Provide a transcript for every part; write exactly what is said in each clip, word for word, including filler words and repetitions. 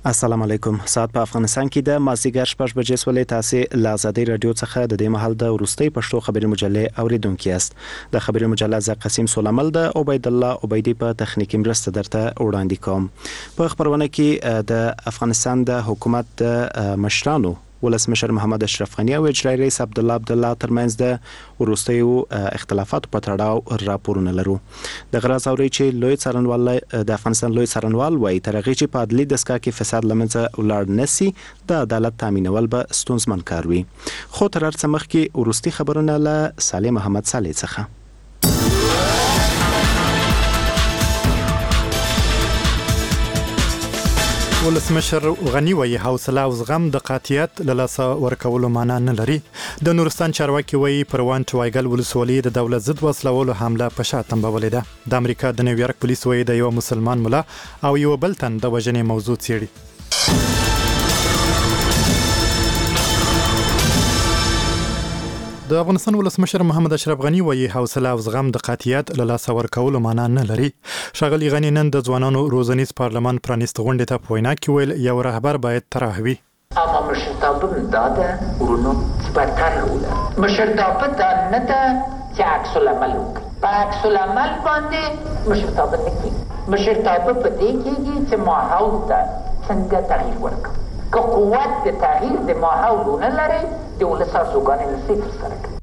السلام علیکم. ساعت په افغانستان کې د مازدیګر شپږ بجې سولې تاسو له آزادۍ رادیو څخه د دې مهال د ورستۍ پښتو خبري مجلې اوریدونکو یاست. د خبري مجلې ز قسیم سولامل د عبید الله عبیدی په تخنیکی مرسته درته وړاندې کوم. په خبرونه کې د افغانستان د حکومت د مشرانو ولسمشر محمد اشرف غنی او اجرایی رئیس عبد الله عبد الله ترمنځ د وروستیو اختلافات په تړاو راپورونه لرو. د غراز اوري چې لوی څارنوال د افغانستان لوی څارنوال وایي ترغه چې په عدلي دستګاه کې فساد لمنځه ولاړ نسی د عدالت تامینول به ستونزمن کار وي. خو تر هر څه مخکې وروستي خبرونه له صالح محمد صالح څخه. ولسمشر غنی وایي حوصله او زغم د قاطعیت له لاسه ورکولو معنا نه لري. د نورستان چارواکي وایي پروان ټوایګل ولسوالۍ د دولت ضد وسلوالو حمله په شا تنبولې ده. د امریکا د نیویارک پولیس وایي د یو مسلمان ملا او یو بل تن د وژنې موضوع څېړي. د افغانستان ولسمشر محمد اشرف غنی وایي حوصله او زغم د قاطعیت له لاسه ورکولو معنا نه لري. ښاغلي غنی نن د ځوانانو روزنیز پارلمان پرانیست غونډې ته په وینا کې ویل یو رهبر باید طرح وي. اما مشرتابه داده ورونو سپارتر وله مشرتابه دا نه ده چې عکس العمل وکړي په عکس العمل باندې مشرتابه نه کېږي. مشرتابه په دې کېږي چې ماحول ته څنګه تغییر ورکړي. که قوت د تغییر د ماحول نه لري د ولس ارزوګانې نشي ترسره کوي.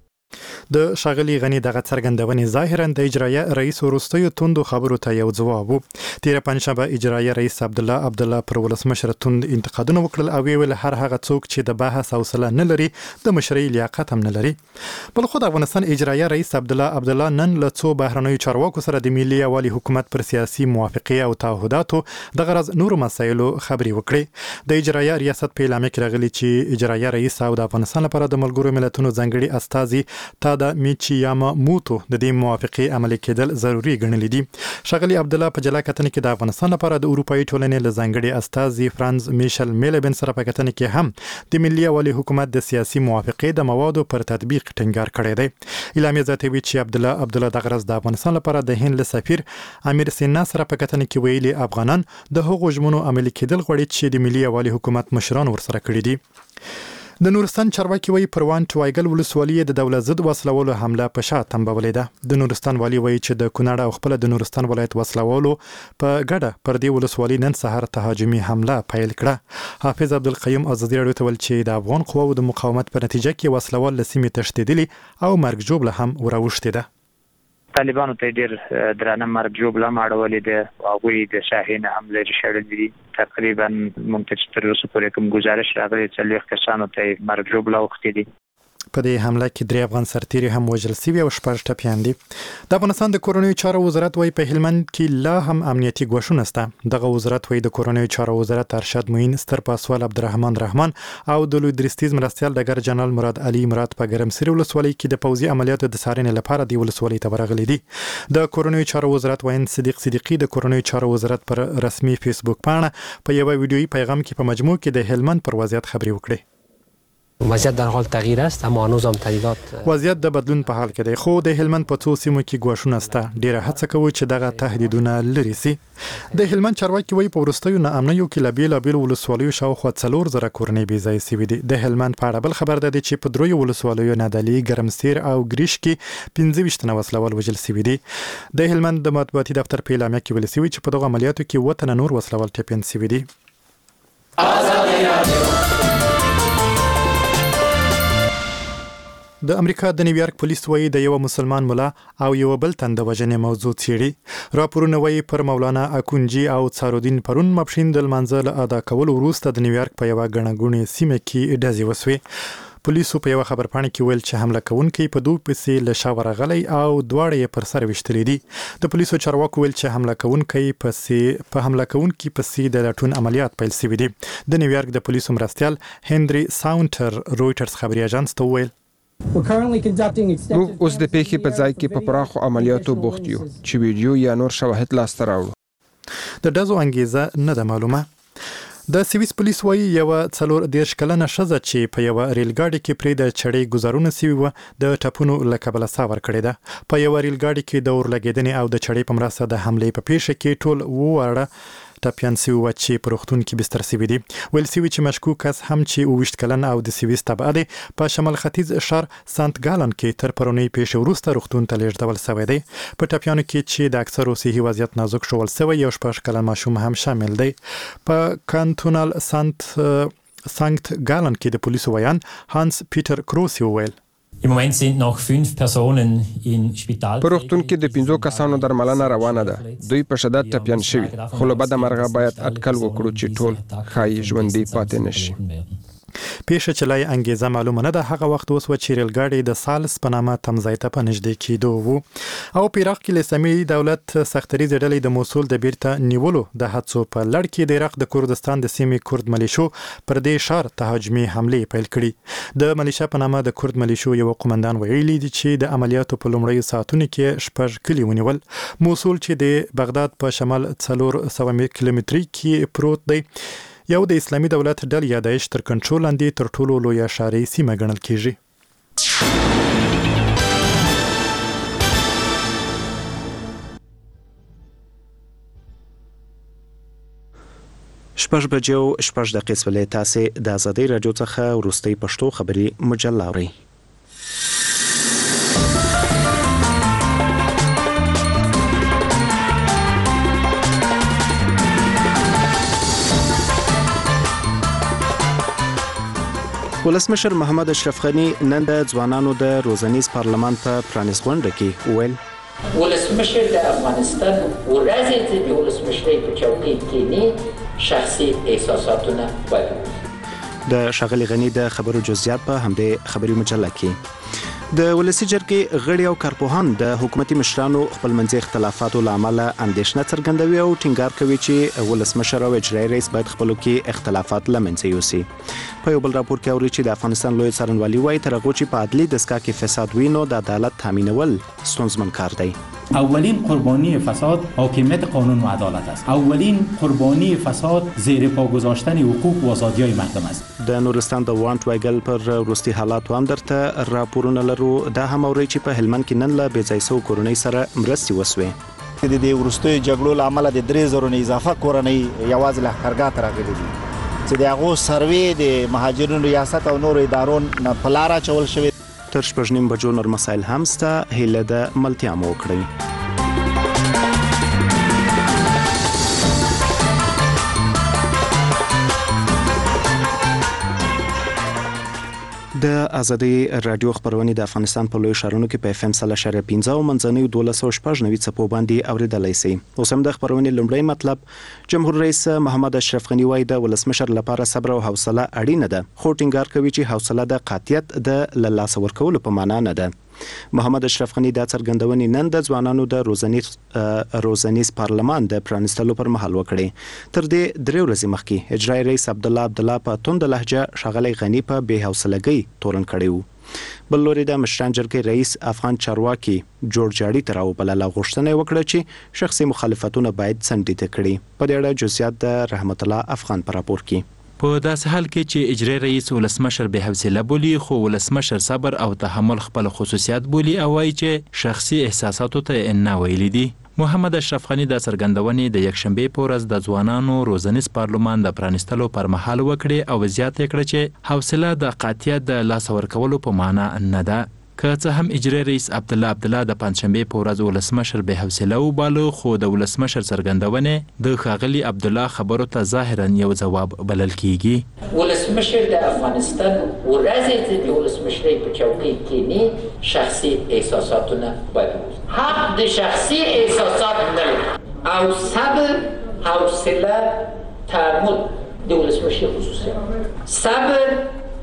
د ښاغلي غنی دغه څرګندونې ظاهرا د اجرایه رئیس وروستیو توندو خبرو ته یو ځواب و. تیر پنځشنبه اجرایه رئیس عبد الله عبد الله پر ولسمشر توند انتقادونه وکړل او ویل هر هغه څوک چې د بحث حوصله نه لري د مشرۍ لیاقت هم نه لري. بل خو د افغانستان اجرایه رئیس عبد الله عبد الله نن له څو بهرنیو چارواکو سره د ملي یووالي حکومت پر سیاسي موافقه او تعهداتو د غرض نور مسایلو خبري وکړي. د اجرایه ریاست په اعلامیه کې راغلي چې اجرایه رئیس او د افغانستان لپاره د ملګرو ملتونو ځانګړي استازي تا د میچیاما موتو د دې موافقه عملي کېدل ضروری ګڼل دي. ښاغلي عبد الله په جلا کتنه کې د افغانستان لپاره د اروپאי ټولنې له ځانګړي استازي فرانز میشل میلبن سره په کتنه کې هم د ملي یووالي حکومت د سیاسي موافقه د موادو پر تطبیق ټینګار کړی دی. اعلامیه زیاتوي چې عبد الله عبد الله د غرض د افغانستان لپاره د هند له سفیر امیر سینا سره په کتنه کې ویلي افغانان د هغو ژمنو عملي کېدل غواړي چې د ملي یووالي حکومت مشران ورسره کړی دي. د نورستان چارواکي وایي پروان ټوایګل ولسوالۍ د دولت ضد وسلوالو حمله په شا تنبولې ده. د نورستان والي وایي چې د کونړ او خپل د نورستان ولایت وسلوالو په ګډه پر دې ولسوالۍ نن سهار تهاجمي حمله پیل کړه. حافظ عبدالقیوم ازادي راډیو ته ویل چې د افغان قواو د مقاومت په نتیجه کې وسلوال له سیمې تښتېدلي او مرګ ژوبله هم وراوښتې ده. طالبانو ته ډیر درانه مرګ ژوبله ماړولې ده او هغوی د شاهین حمله شړلې دي. تقریبا مونږ ته تر اوسه پورې کوم ګزارش راغلی څلوېښت کسانو ته مرګ ژوبله اوښتې دي. په دې حمله کې درې افغان سرتیري هم وژل شوي او شپږ ټپیان دي. د افغانستان د کورنیو چارو وزارت وایي په هلمند کې لا هم امنیتي ګواښونه شته. دغه وزارت وایي د کورنیو چارو وزارت ارشد معین ستر پاسوال عبدالرحمن رحمان او د لوی درستیز مرستیال ډګر جنرال مراد علي مراد په ګرمسیر ولسوالۍ کې د پوځي عملیاتو د څارنې لپاره د ولسوالۍ ته ورغلي دي. د کورنیو چارو وزارت وایي صدیق صدیقي د کورنیو چارو وزارت پر رسمي فیسبوک پاڼه په یو ویډیویي پیغام کې په مجموع کې د هلمند پر وضعیت خبري وکړي. وضعیت در حال تغییر است اما هنوز هم تهدیدات وضعیت د بدلون په حال کې دی خو د هلمند په څو سیمو کې ګواښونه شته. ډیره هڅه کوي چې دغه تهدیدونه لرې سي. د هلمند چارواکي وایي په وروستیو ناامنیو کې له بېلابېلو ولسوالیو شاوخوا څلور زره کورنۍ بې ځایه سوي دي. د هلمند په اړه بل خبر ده چې په دریو ولسوالیو نادعلي ګرمسیر او ګریش کې پنځه ویشت تنه وسلوال وژل سوي دي. د هلمند د مطبوعاتي دفتر په اعلامیه کې ویل شوي چې په دغه عملیاتو کې اووه تنه نور وسلوال ټپیان سوي دي. د امریکا د نیویارک پولیس وایي د یو مسلمان ملا او یو بل تن د وژنې موضوع څېړي. راپورونه وایي پر مولانا اکونجي او څارودین پرون ماپښین د لمانځه له ادا کولو وروسته د نیویارک په یوه ګڼه ګوڼې سیمه کې ډزې وسوې. پولیسو په یوه خبرپاڼه کې ویل چې حمله کوونکی په دوه پسې له شا ورغلی او دواړه یې پر سر ویشتلي دي. د پولیسو چارواکو ویل چې حمله کوونکی پسې په حمله کوونکی پسې د لټون عملیات پیل شوي دي. د نیویارک د پولیسو مرستیال هنري ساونټر رویټرز خبري اژانس ته ویل موږ اوس د پیښې په ځای کې په پراخو عملیاتو بوخت یو چې ویډیو یا نور شواهد لاسته راوړو. د ډزو انګیزه نه ده معلومه. د سویس پولیس وایي یوه څلور دېرش کلنه ښځه چې په یوه ریل ګاډي کې پرې د چړې ګزارونه سوي وه د ټپونو له کبله ساه ورکړې ده. په یوه ریل ګاډي کې د اور لګېدنې او د چړې په مرسته د حملې په پیښه کې ټول اووه واړه ټپيان سوي و چې په روغتون کې بستر سوي دي. ویل سوي چې مشکوک کس هم چې اوویشت کلن او د سویس تبعه دی په شمال ختیځ شهر سانت ګالن کې تر پرونی پیښې وروسته روغتون ته لیږدول سوی دی. په ټپيانو کې چې د اکثرو صحي وضعیت نازک شول سوی یو شپږ کلن ماشوم هم شامل دی. په کانتونال سانت سانت ګالن کې د پولیسو ویان هانس پیټر کروس ویل Im Moment sind noch fünf Personen in Spital. په روغتون کې د پنځو کسانو درملنه روانه ده. دوی په شدت ټپيان شوي خو له بده مرغه باید اټکل وکړو چې ټول ښایي ژوندي پاتې نشي. پیښه چې لای انګیزه معلومه نه ده. هغه وخت اوس و چې ریلګاډي د سالس په نامه تمځای ته په نږدې کېدو وو او په عراق کې اسلامي دولت سختریزې ډلې د موصل د بیرته نیولو د هڅو په لړ کې د عراق د کردستان د سیمې کرد ملیشو پر دې ښار تهاجمي حملې پیل کړي. د ملیشا په نامه د کرد ملیشو یو قومندان ویلي دی چې د عملیاتو په لومړیو ساعتونو کې شپږ کلي ونیول. موصل چې د بغداد په شمال څلور سوه کیلومتري کې پروت دی یو د اسلامي دولت ډلې یا داعش تر کنټرول لاندې تر ټولو لویه ښاري سیمه ګڼل کیږي. شپږ بجو شپږ دقیقې سولې تاسې د ازادۍ رادیو څخه وروستۍ پښتو خبري مجله اورئ. ولسمشر محمد اشرف غنی نن د ځوانانو د روزنیز پارلمان په پرانیست غونډه کې وویل ولسمشر د افغانستان ورځې چې د ولسمشرۍ په چوکۍ کېني شخصي احساساتونه باید د ښاغلي غنی د خبرو جزئیات په همدې خبري مجله کې د ولسی جرګې غړي او کارپوهان د حکومتي مشرانو خپلمنځي اختلافاتو له امله اندېښنه څرګندوي او ټینګار کوي چې ولسمشر او اجرایي رئیس باید خپلو کې اختلافات له منځه یوسي. په یو بل راپور کې اوري چې د افغانستان لوی څارنوالي وایي تر هغو چې په عدلي دستګاه کې فساد وي نو د عدالت تامینول ستونزمن کار دی. اولین قربانی فساد حاکمیت قانون و عدالت است. اولین قربانی فساد زیر پا گذاشتن حقوق و آزادی‌های مردم است. د نورستان د وانټ وایګل پر وروستي حالات هم درته راپورونه لرو. دا هم اوري چې په هلمند کې نن له بې ځای سوو کورنۍ سره مرستې وسوې. د دې وروستیو جګړو له امله د درې زرو نه اضافه کورنۍ یوازې لښکرګاه ته راغلي دي چې د هغو سروې د مهاجرینو ریاست او نورو ادارو نه په لاره اچول شوې. تر شپږ نیم بجو نور مسایل هم سته. هیله ده ملتیا مو وکړئ. د ازادۍ رادیو خبرونه د افغانستان په لوی ښارونو کې په اف ام سل اشاریه پنځه او منځنۍ دولس او شپږ نوي څپو باندې اوریدلای شئ. اوس هم د خبرونه لومړی مطلب. جمهور رئیس محمد اشرف غنی وایي د ولسمشر لپاره صبر او حوصله اړینه ده خو ټینګار کوي چې حوصله د قاطعیت د لاس ورکولو په معنا نه ده. محمد اشرف غنی د څرګندونې نن د ځوانانو د روزنیز روزنیز پارلمان د پرانستلو پر مهال وکړي. تر دې درې ورځې مخکې اجرایي رئیس عبدالله عبدالله په توند لهجه ښاغلی غنی په بې حوصلګۍ تورن کړی و. بل لوري د مشران جرګې رئیس افغان چارواکي جوړ جاړي تر وبلله غوښتنه وکړه چې شخصي مخالفتونه باید څنډې کړي. په دې اړه جزئیات د رحمت الله افغان پر راپور کې. په داسې حال کې چې اجرایي رئیس ولسمشر بې حوصله بولي خو ولسمشر صبر او تحمل خپل خصوصیات بولي او وایي چې شخصي احساساتو ته نه ویلي دي. محمد اشرف غنی د څرګندونې د یکشنبې په ورځ د ځوانانو روزنیز پارلمان د پرانستلو پر مهال وکړي او زیاته کړه چې حوصله د قاطعیت د لاس ورکولو په معنا نه ده. که څه هم اجرایي رئیس عبدالله عبدالله د پنځشنبې په ورځ ولسمشر بې حوصله وباله خو د ولسمشر څرګندونې د ښاغلي عبدالله خبرو ته ظاهرا یو ځواب بلل کیږي. ولسمشر د افغانستان ورځې چې د ولسمشرۍ په چوکۍ کېني شخصي احساساتونه باید حق د شخصي احساسات نه او صبر حوصله تحمل د ولسمشر خصوصیات صبر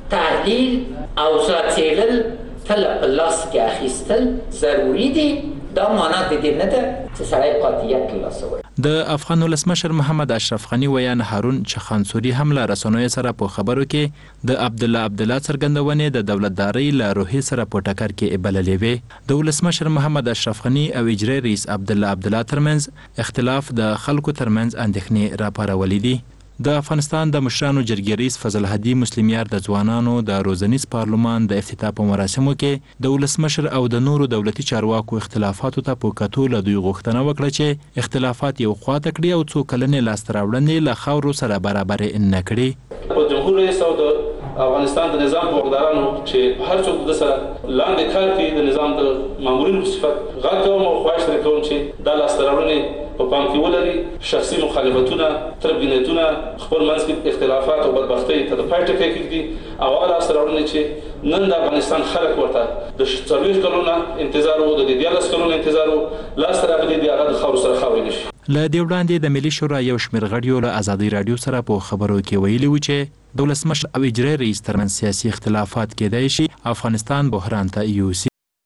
تحلیل او څېړل تل په لاس کې اخیستل ضروری دي. دا معنا د دې نه ده چې سړی قاطعیت لاس ورکړي. د افغان ولسمشر محمد اشرف غنی ویان هارون چخانسوري هم له رسنیو سره په خبرو کې د عبدالله عبدالله څرګندونې د دولتدارۍ له روحیې سره په ټکر کې بللې وې. د ولسمشر محمد اشرف غنی او اجرایي رئیس عبدالله عبدالله ترمنځ اختلاف د خلکو ترمنځ اندېښنې راپارولې دي. د افغانستان د مشرانو جرګې رئیس فضل هدي مسلمیار د ځوانانو د روزنیز پارلمان د افتتاح په مراسمو کې د ولسمشر او د نورو دولتي چارواکو اختلافاتو ته په کتو له دوی غوښتنه وکړه چې اختلافات یو خواته کړي او څو کلنې لاسته راوړنې له خاورو سره برابر نه کړي. په جمهور رئیس او د افغانستان د نظام په وګړانو چې هر څوک د سره لاندې کار کوي د نظام د مامورینو په صفت غږ کوم او خواهش ترې کوم چې دا لاسته راوړنې په پام کې ولري. شخصي مخالفتونه تربګنیتونه خپل منځ کې اختلافات او بدبختۍ ته د پای ټکی کېږدي او هغه لاسته راوړنې چې نن د افغانستان خلک ورته د څلوېښت کلونو انتظار وو د دیارلس کلونو انتظار وو لاسته راغلي دي هغه د خاورو سره خاورې نشي. له دې وړاندې د ملي شورا یو شمېر غړیو له ازادي راډیو سره په خبرو کې ویلي وو چې د ولسمشر او اجرایي رئیس ترمنځ سیاسي اختلافات کېدای شي افغانستان بحران ته یوسي.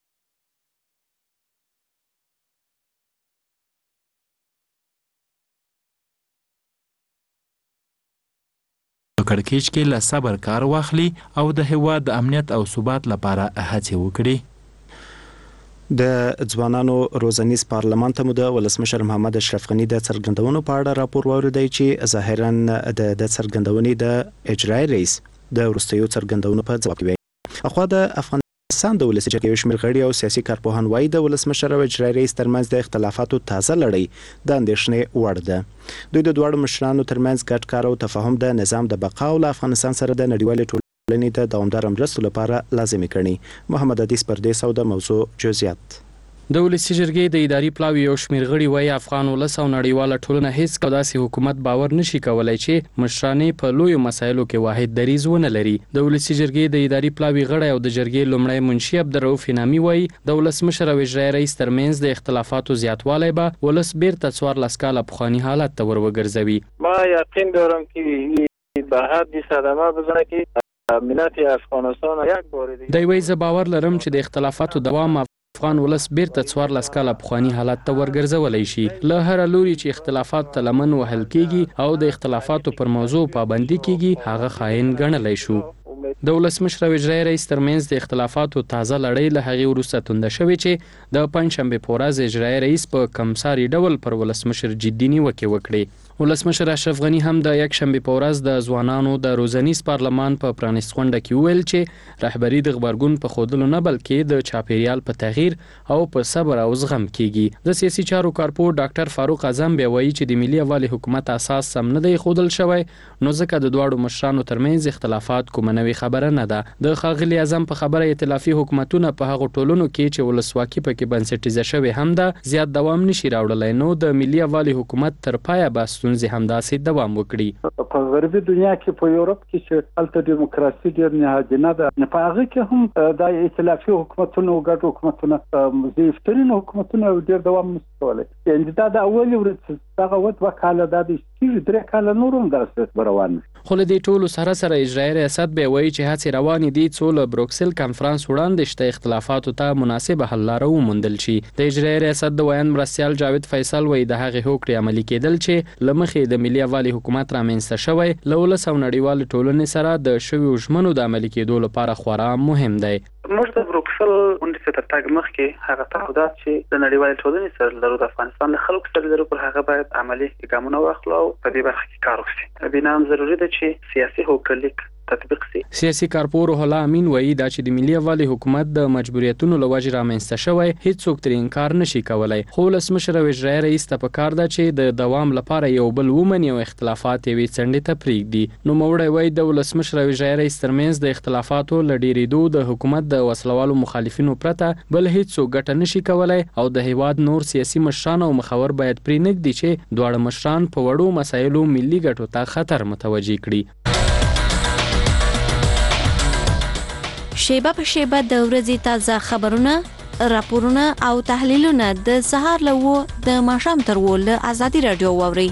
په کړکېچ کې له صبر کار واخلي او د هېواد د امنیت او ثبات لپاره هڅې وکړي. د ځوانانو روزنیز پارلمان ته مو د ولسمشر محمد اشرف غني د څرګندونو په اړه راپور واوریدی چې ظاهرا د څرګندونې د اجرایي رئیس د وروستیو څرګندونو په ځواب کې وایي. اخوا د افغانستان د ولسي جرګې شمېر غړي او سیاسي کارپوهان وایي د ولسمشر او اجرایي رئیس ترمنځ د اختلافاتو تازه لړۍ د اندېښنې وړ ده. دوی د دواړو مشرانو ترمنځ ګډ کار او تفاهم د نظام د بقا او له افغانستان سره د نړیوالې ټولنې د دوامداره مرستو لپاره لازمي ګڼي. محمد عدیس پردیس او د موضوع جزئیات. د ولسي جرګې د اداري پلاوي یو شمېر غړي وایي افغان ولس او نړیواله ټولنه هیڅ داسې حکومت باور نشي کولای چې مشرانې په لویو مسایلو کې واحد دریځ ونه لري. د ولسي جرګې د اداري پلاوي غړی او د جرګې لومړی منشي عبدالرؤف انعامي وایي د ولسمشر او اجرایي رئیس ترمنځ د اختلافاتو زیاتوالی به ولس بیرته څوارلس کاله پخواني حالت ته ور وګرځوي. ما یقین دارم که به حد صدمه بزنه که ملت افغانستان یک بار دیگه دی وایي زه باور لرم چې د اختلافاتو دوام افغان ولس بیرته څوارلس کاله پخواني حالت ته ورګرځولی شي. له هر لوري چې اختلافات ته لمن وهل کیږي او د اختلافاتو پر موضوع پابندي کیږي هغه خاين ګڼلی شو. د ولسمشر او اجرایي رئیس ترمنځ د اختلافاتو تازه لړۍ له هغې وروسته تونده شوې چې د پنجشنبې په ورځ اجرایي رئیس په کمساري ډول پر ولسمشر جدي نیوکې وکړې. ولسمشر اشرف غني هم د یکشنبې په ورځ د ځوانانو د روزنیز پارلمان په پرانیست غونډه کې وویل چې رهبري د غبرګون په ښودلو نه بلکې د چاپیریال په تغییر او په صبر او زغم کېږي. د سیاسي چارو کارپور ډاکټر فاروق اعظم بیا وایي چې د ملي یووالي حکومت اساس سم نه دی ښودل شوی نو ځکه د دواړو مشرانو ترمنځ اختلافات کومه نوې خبره نه ده. د ښاغلي اعظم په خبره ائتلافي حکومتونه په هغو ټولنو کې چې ولسواکي پکې بنسټیزه شوې هم ده زیات دوام نشي راوړلی نو د ملي یووالي حکومت تر پایه به ستونزې همداسې دوام وکړي. په غربي دنیا کې په یورپ کې چې هلته دیموکراسي ډېر نهادینه ده په هغه کې هم د ائتلافي حکومتونو ګډ حکومتونه ضعیفترین حکومتونه ډېر دوام نشي کولی. یعنې دا د اولې ورځې دغه اووه دوه کاله دا د کېږي درې کاله نور هم دغسې به روان وي. خو له دې ټولو سره سره اجرایي ریاست بیا وایي چې هڅې روانې دي څو له بروکسل کنفرانس وړاندې شته اختلافاتو ته مناسبه حل لاره وموندل شي. د اجرایي ریاست د ویاند مرستیال جاوید فیصل وایي د هغې هوکړې عملي کېدل چې له مخې د ملي یووالي حکومت رامنځته شوی له ولس او نړیوالې ټولنې سره د شویو ژمنو د عملي کېدو لپاره خورا مهم دی. موږ د بروکسل غونډې ته تر تګ مخکې هغه تعهدات چې د نړیوالې ټولنې سره لرو د افغانستان له خلکو سره لرو پر هغه باید عملي ګامونه واخلو او په دې برخه کې کار وکړو. بنا هم ضروري ده چې سیاسي هوکړلیک تطبیق شي. سیاسي کارپور هلا امین وایي دا چې د ملي یووالي حکومت د مجبوریتونو له وجې رامنځته شوی هیڅوک ترې انکار نشي کولی خو ولسمشر او اجرایي رئیس ته پکار ده چې د دوام لپاره یو بل ومني او اختلافات یوې څنډې ته پرېږدي. نوموړی وایي د ولسمشر او اجرایي رئیس ترمنځ د اختلافاتو له ډېرېدو د حکومت د وسلوالو مخالفینو پرته بل هیڅوک ګټه نشي کولی او د هیواد نور سیاسي مشران او مخور باید پرې نږدي چې دواړه مشران په وړو مسایلو ملي ګټو ته خطر متوجه کړي. شیبه په شیبه د ورځې تازه خبرونه، راپورونه او تحلیلونه د سهار له اووه د ماښام تر اووه له ازادي راډیو واورئ.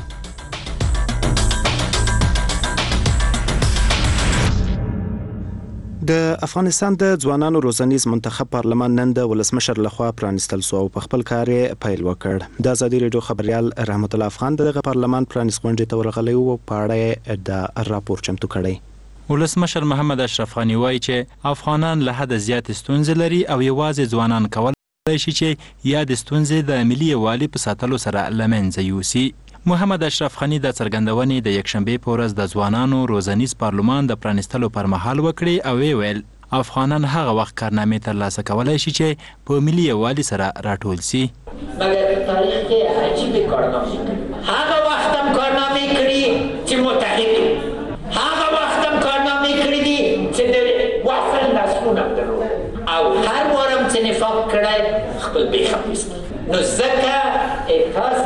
د افغانستان د ځوانانو روزنیز منتخب پارلمان نن د ولسمشر لخوا پرانستل شو او په خپل کار پیل وکړ. د ازادي راډیو خبريال رحمت الله افغان دغه پارلمان پرانست غونډې ته ورغلی او په اړه د راپور چمتو کړی. ولسمشر محمد اشرف غني وایي چې افغانان له حد زیات ستونزې لري او یوازې ځوانان کولای شي چې یا د ستونزې د ملي یووالي په ساتلو سره له منځه یوسي. محمد اشرف غنی د څرګندونې د یکشنبې په ورځ د ځوانانو روزنیز پارلمان د پرانیستلو پر مهال وکړي او وی ویل افغانان هغه وخت کارنامې ترلاسه کولی شي چې په ملي یووالي سره راټول سي. مګر تاریخ کې عجیبه کارنامې کړي، هغه وخت هم کارنامې کړي چې متحد، هغه وخت هم کارنامې کړي دي چې د وصل نسلونه درلود او هر وارم چې نفاق کړی خپل بیخم ایست. نو ځکه تاسې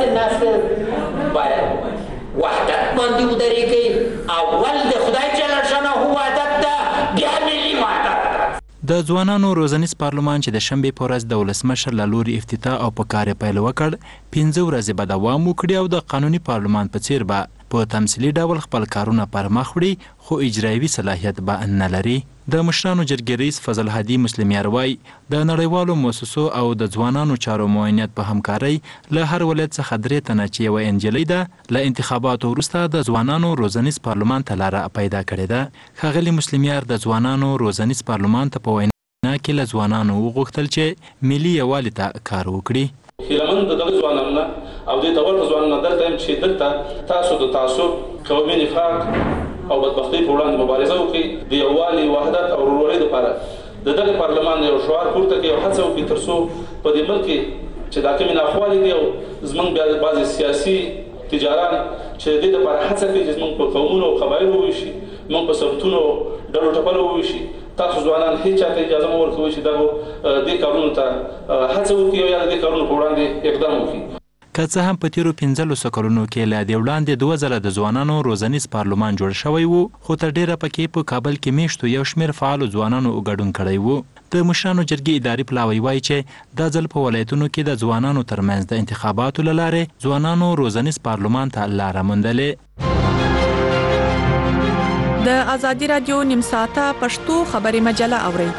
نسل باید وحدت باندې ودرېږئ. اول د خدای جل شانه وحدت ده، بیا ملي وحدت ده. د ځوانانو روزنیز پارلمان چې د شنبې په ورځ د ولسمشر له لوري افتتاح او په کار پیل وکړ پنځه ورځې به دوام وکړي او د قانوني پارلمان په څیر به په تمثیلي ډول خپل کارونه پر مخ وړي، خو اجرایوي صلاحیت به نه لري. د مشرانو جرګې رئیس فضل هادي مسلمیار وایي د نړیوالو مؤسسو او د ځوانانو چارو معاونیت په همکارۍ له هر ولایت څخه درې تنه چې یوه انجلۍ ده له انتخاباتو وروسته د ځوانانو روزنیز پارلمان ته لاره پیدا کړې ده. ښاغلي مسلمیار د ځوانانو روزنیز پارلمان ته په وینا کې له ځوانانو وغوښتل چې ملي یووالي ته کار وکړي. هیلمن د دغه ځوانانو او د تور ځوانانو درته چې دلته تاسو د تعصب، قومي نفاق او بدبختۍ په وړاندې مبارزه وکړي، د یووالي، وحدت او ورورولۍ لپاره د دغه پارلمان یو شعار پورته کړي او هڅه وکړي تر څو په دې ملک کې چې دا کومې ناخوالې دي او زموږ بیا بعضې سیاسي تجاران چې د دې لپاره هڅه کوي چې زموږ په قومونو او قبایلو وویشي، موږ په سمتونو ډلو ټپلو وویشي. تاسو ځوانان هیڅ چاته اجازه مه ورکوئ چې دغه دې کارونو ته هڅه وکړي او یا د دې کارونو په وړاندې اقدام وکړي. که څه هم په تیرو پنځلسو کلونو کې له دې وړاندې دوه ځله د ځوانانو روزنیز پارلمان جوړ شوی و، خو تر ډیره پکې په کابل کې میشتو یو شمېر فعالو ځوانانو ګډون کړی و. د مشرانو جرګې اداري پلاوی وایي چې دا ځل په ولایتونو کې د ځوانانو ترمنځ د انتخاباتو له لارې ځوانانو روزنیز پارلمان ته لاره موندلې. د ازادي رادیو نیم ساعته پښتو خبري مجله اورئ.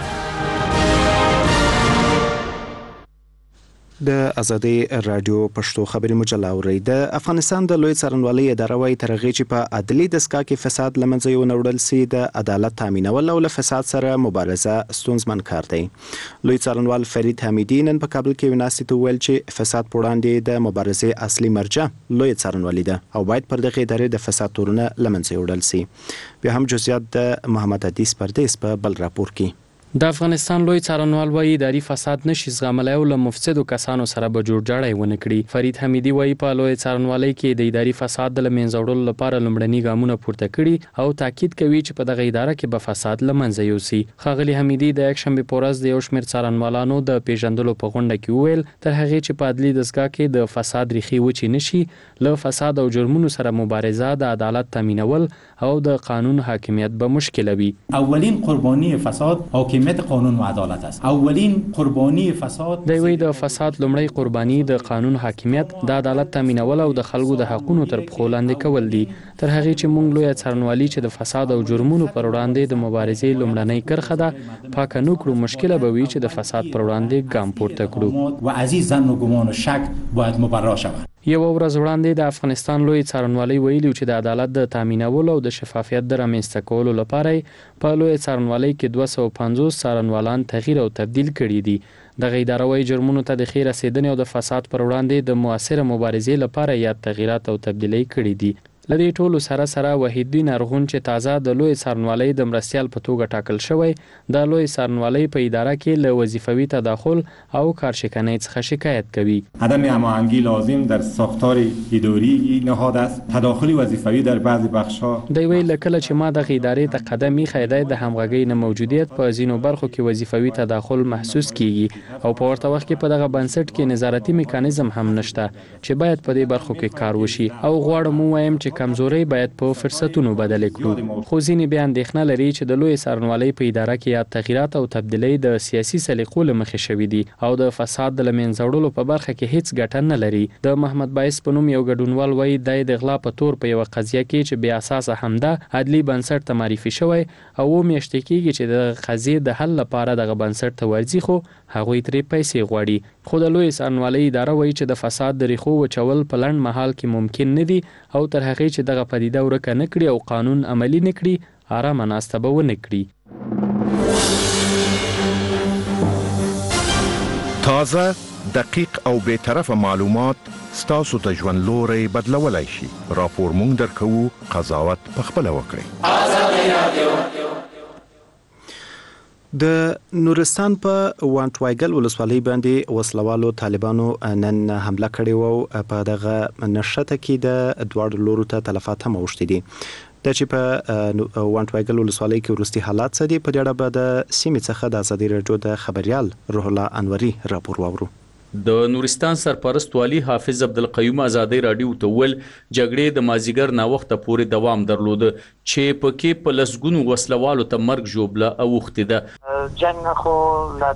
د ازادي رادیو پښتو خبري مجله اورئ. د افغانستان د لوی څارنوالۍ اداره وايي تر هغې چې په عدلي دستګاه کې فساد له منځه یو وړل سي د عدالت تامینول او له فساد سره مبارزه ستونزمن کار دی. لوی څارنوال فرید حمیدي نن په کابل کې وناستې ته وویل چې فساد په وړاندې د مبارزې اصلي مرجع لوی څارنوالي ده او باید پر دغه ادارې د فساد تورونه له منځه یوړل سي. بیا هم جزئیات د محمد حدیث پردیس په بل راپور کې. د افغانستان لوی څارنوال وایي اداري فساد نشي زغملای او له مفسدو کسانو سره به جوړجاړی ونه کړي. فرید حمیدي وایي په لوی څارنوالۍ کې د اداري فساد د لمنځه وړلو لپاره لومړني ګامونه پورته کړي او تاکید کوي چې په دغه اداره کې به فساد له منځه یوسي. ښاغلي حمیدي د یکشنبې په ورځ د یو شمېر څارنوالانو د پیژندلو په غونډه کې وویل تر هغې چې په عدلي دستګاه کې د فساد ریښې وچې نشي، له فساد او جرمونو سره مبارزه، د عدالت تامینول او د قانون حاکمیت به مشکل وي. اولین قربانی فساد حاکمیت قانون و عدالت است. اولین قربانی فساد د وی د فساد لومړی قربانی د قانون حاکمیت، د عدالت تامینول او د خلکو د حقوقو تر پښو لاندې کول دي. تر هغه چې موږ لوی څارنوالي چې د فساد او جرمونو پر وړاندې د مبارزې لومړنۍ کرخه ده پاک نه کړو، مشکل به وي چې د فساد پر وړاندې ګام پورته کړو. و عزیز زن و گمان و شک باید مبرا شود. یو ورځ وړاندې د افغانستان لوی څارنوالۍ ویلي چې د عدالت د تامینولو او د شفافیت د رامنځته کولو لپاره په لوی څارنوالۍ کې دوه سوه پنځوس څارنوالان تغییر او تبدیل کړي دي. دغه اداره وايي جرمونو ته د ښې رسېدنې او د فساد پر وړاندې د مؤثره مبارزې لپاره یاد تغییرات او تبدیلۍ کړي دي. لدې ټولو سره سره وحیدالدین ارغون چې تازه د لوی څارنوالۍ د مرستیال په توګه ټاکل شوی، د لوی څارنوالۍ په اداره کې له وظیفوي تداخل او کارشکنۍ څخه شکایت کوي. عدم هماهنگی لازم در ساختار اداری نهاد است. تداخل وظیفوي در بعضی بخش‌ها دی ویل کله چې ما د ادارې ته قدم ایښی د همغږۍ نه موجودیت په ځینو برخو کې وظیفوي تداخل محسوس کیږي او په ورته وخت کې په دغه بنسټ کې نظارتي میکانیزم هم نشته چې باید په دې برخو کې کار وشي او غواړم ووایم چې کمزوري باید په فرصتونو بدل کړو. خو ځینې بیا اندېښنه لري چې د لوی څارنوالۍ په اداره کې یا تغییرات او تبدیلۍ د سیاسي سلیقو له مخې شوي دي او د فساد د له منځه وړلو په برخه کې هیڅ ګټه نه لري. د محمد باعث په نوم یو ګډونوال وایي دی د غلا په تور په یوه قضیه کې چې بې اساسه همده عدلي بنسټ ته معرفي شوی او اووه میاشتې کېږي چې د قضیې د حل لپاره دغه بنسټ ته ورځي، خو هغوی ترې پیسې غواړي. خو د لوی څارنوالۍ اداره وایي چې د فساد د ریښو وچول په لنډ مهال کې ممکن نه دي او تر هغې چې دغه پدیده ورکه نه کړي او قانون عملي نه کړي آرامه ناسته به ونه کړي. تازه دقیق او بے طرفه معلومات ستاسو ته ژوند لوري بدلولای شي. راپور مونږ درکو، قضاوت پخپله وکړئ. آزادي رادیو. د نورستان په وانټوایګل ولسوالۍ باندې وسلوالو طالبانو نن حمله کړې وو. په دغه نشته کې د دوړ لورو ته تلفات هم اوښتي دي. د چې په وانټوایګل ولسوالۍ کې ورستي حالات څه دي، په دې اړه به د سیمې څخه د ازادي رادیو د خبريال روح الله انوري راپور واورو. د نورستان سرپرست والی حافظ عبدالقیوم ازادي رادیو ته ول جګړې د مازیګر نا وخت پورې دوام درلود چې پکې په لسګونو وسلوالو ته مرګ جوړه اوخته ده. جنگ خو لا